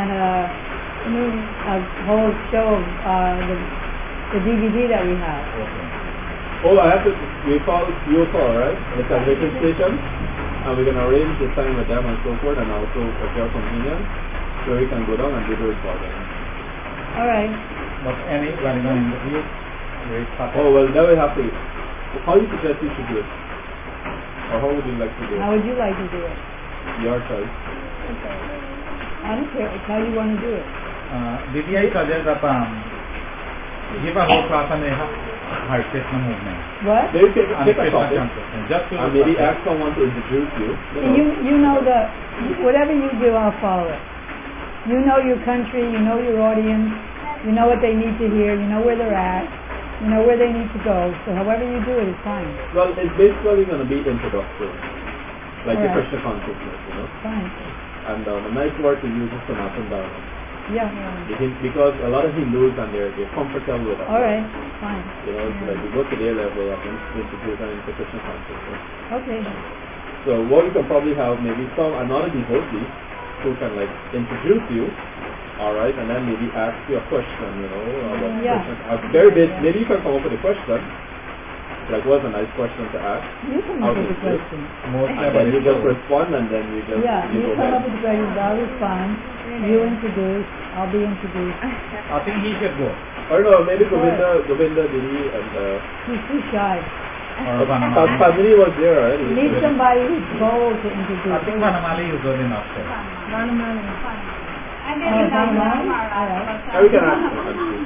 a whole show of the DVD that we have. Oh, I have to, you call, right? The television station, and we can arrange the time with them and so forth, and also at your convenience, so we can go down and do the recording. All right. But anybody going to interview, very fast. Oh, well, then we have to, how do you suggest you should do it? Or how would you like to do How it? would you like to do it? Your choice. I don't care. It's how you want to do it. Did I suggest that give a whole class on the Hare Krishna movement? What? Maybe take And a Krishna topic, consciousness. Just to and maybe ask someone to introduce you. You know whatever you do, I'll follow it. You know your country, you know your audience, you know what they need to hear, you know where they're at, you know where they need to go. So however you do it is fine. Well, it's basically going to be introductory, like the Alright. Krishna consciousness, Fine. And the nice word to use is Sanatana Dharma. Yeah. Because a lot of Hindus and they're comfortable with that. All right. Fine. You know, it's like you go to their level of institute and into Krishna consciousness. Okay. So what you can probably have maybe another devotee who can like introduce you, all right, and then maybe ask you a question, about Yeah. Krishna. Very basic. Maybe you can come up with a question. Like, what's a nice question to ask? You come up with the question. most And then you just respond, and then you just Yeah, you you go come up ahead. with the question, I'll respond. You introduce, I'll be introduced. I think he should go. Or no, maybe Govinda Didi and He's too shy. Or Vanamali. Padmini was there already. You need somebody who's bold to introduce. I think Vanamali is good enough. Sir. And then Oh, you know, Vanamali? Maharaj. Or we can ask him, actually.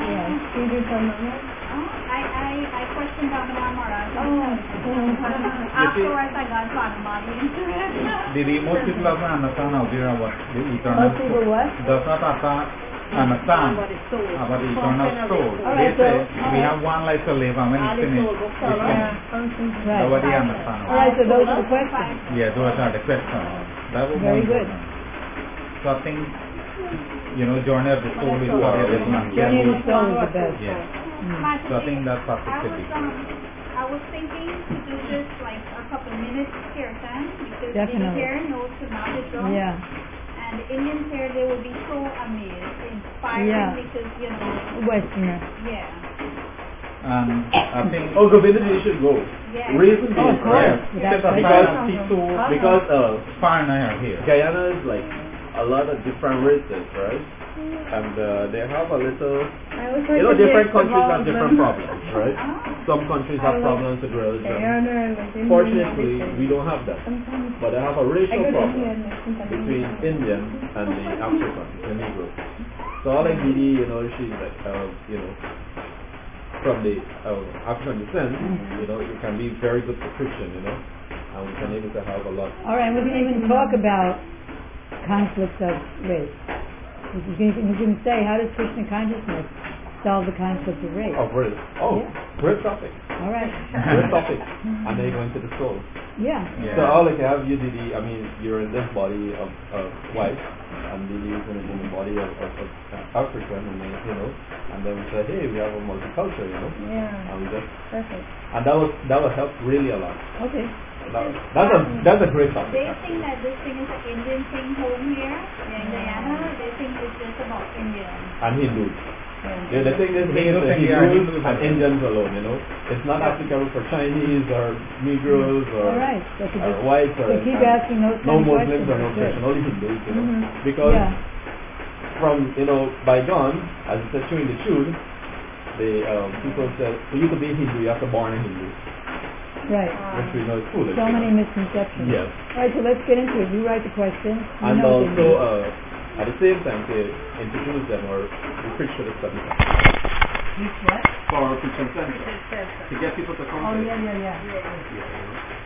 I questioned Ramana Maharaj. You see- Afterwards, I got Vanamali into it. Most people doesn't understand out there about the eternal Most people soul. what? Does not understand What is soul. about the eternal soul. All They right, say so- we have one life to live, and when it's finished, it's finished. Right. Nobody understands. All right, so those are the questions. Yeah, those are the questions. That was Very more good. important. So I think, Journey of the Soul is what it is. Journey of the Soul is the best. Yeah. Master So I think King, that's particularly I was thinking to do just like a couple minutes kirtan because Definitely. the here knows to not the drum. Yeah. And the Indians here, they will be so amazed, inspiring Yeah. because, Westerner. yeah. I think Oh, Govinda, you should go. Yeah. Reason Oh, being, of course. right? Without Because foreigner are here. Guyana is like a lot of different races, right? And they have a little, different countries have different problems, right? Some countries have problems with religion. Fortunately, we don't have that. But they have a racial problem between Indians and the Africans, the Negroes. So all like Didi, she's like, from the African descent, it can be very good for Christian, and we can able to have a lot. All right, we can even talk about conflicts of race. You can say, how does Krishna consciousness solve the conflict of race? Of race. Oh, Yeah. great topic. All right. Great topic. And then you go into the soul. Yeah. Yeah. So all I can have you, Didi, you're in this body of white, and Didi is in the body of African, and then, and then we said, hey, we have a multicultural, Yeah. and we just, Perfect. and that will help really a lot. Okay. That's a great topic. They think that this thing is an Indian thing home here in Guyana. They think it's just about Indians. And Hindus. The thing is, Hindus Hindus think they are Hindus Hindus and Indians alone, It's not applicable for Chinese or Negroes or, All right. So to or just whites or keep asking those no kind of Muslims questions. or no Good. Christian, only Hindus, Mhm. Because Yeah. from, by John, as it says in the Chud, the people said, for you to be Hindu, you have to born a Hindu, Right. which we know is foolish. So many misconceptions. Yes. All right, so let's get into it. You write the questions. You And know what they mean. also, at the same time, to introduce them or we preach to the study What? for our Christian center, to get people to come. Oh, to it. yeah. Yeah.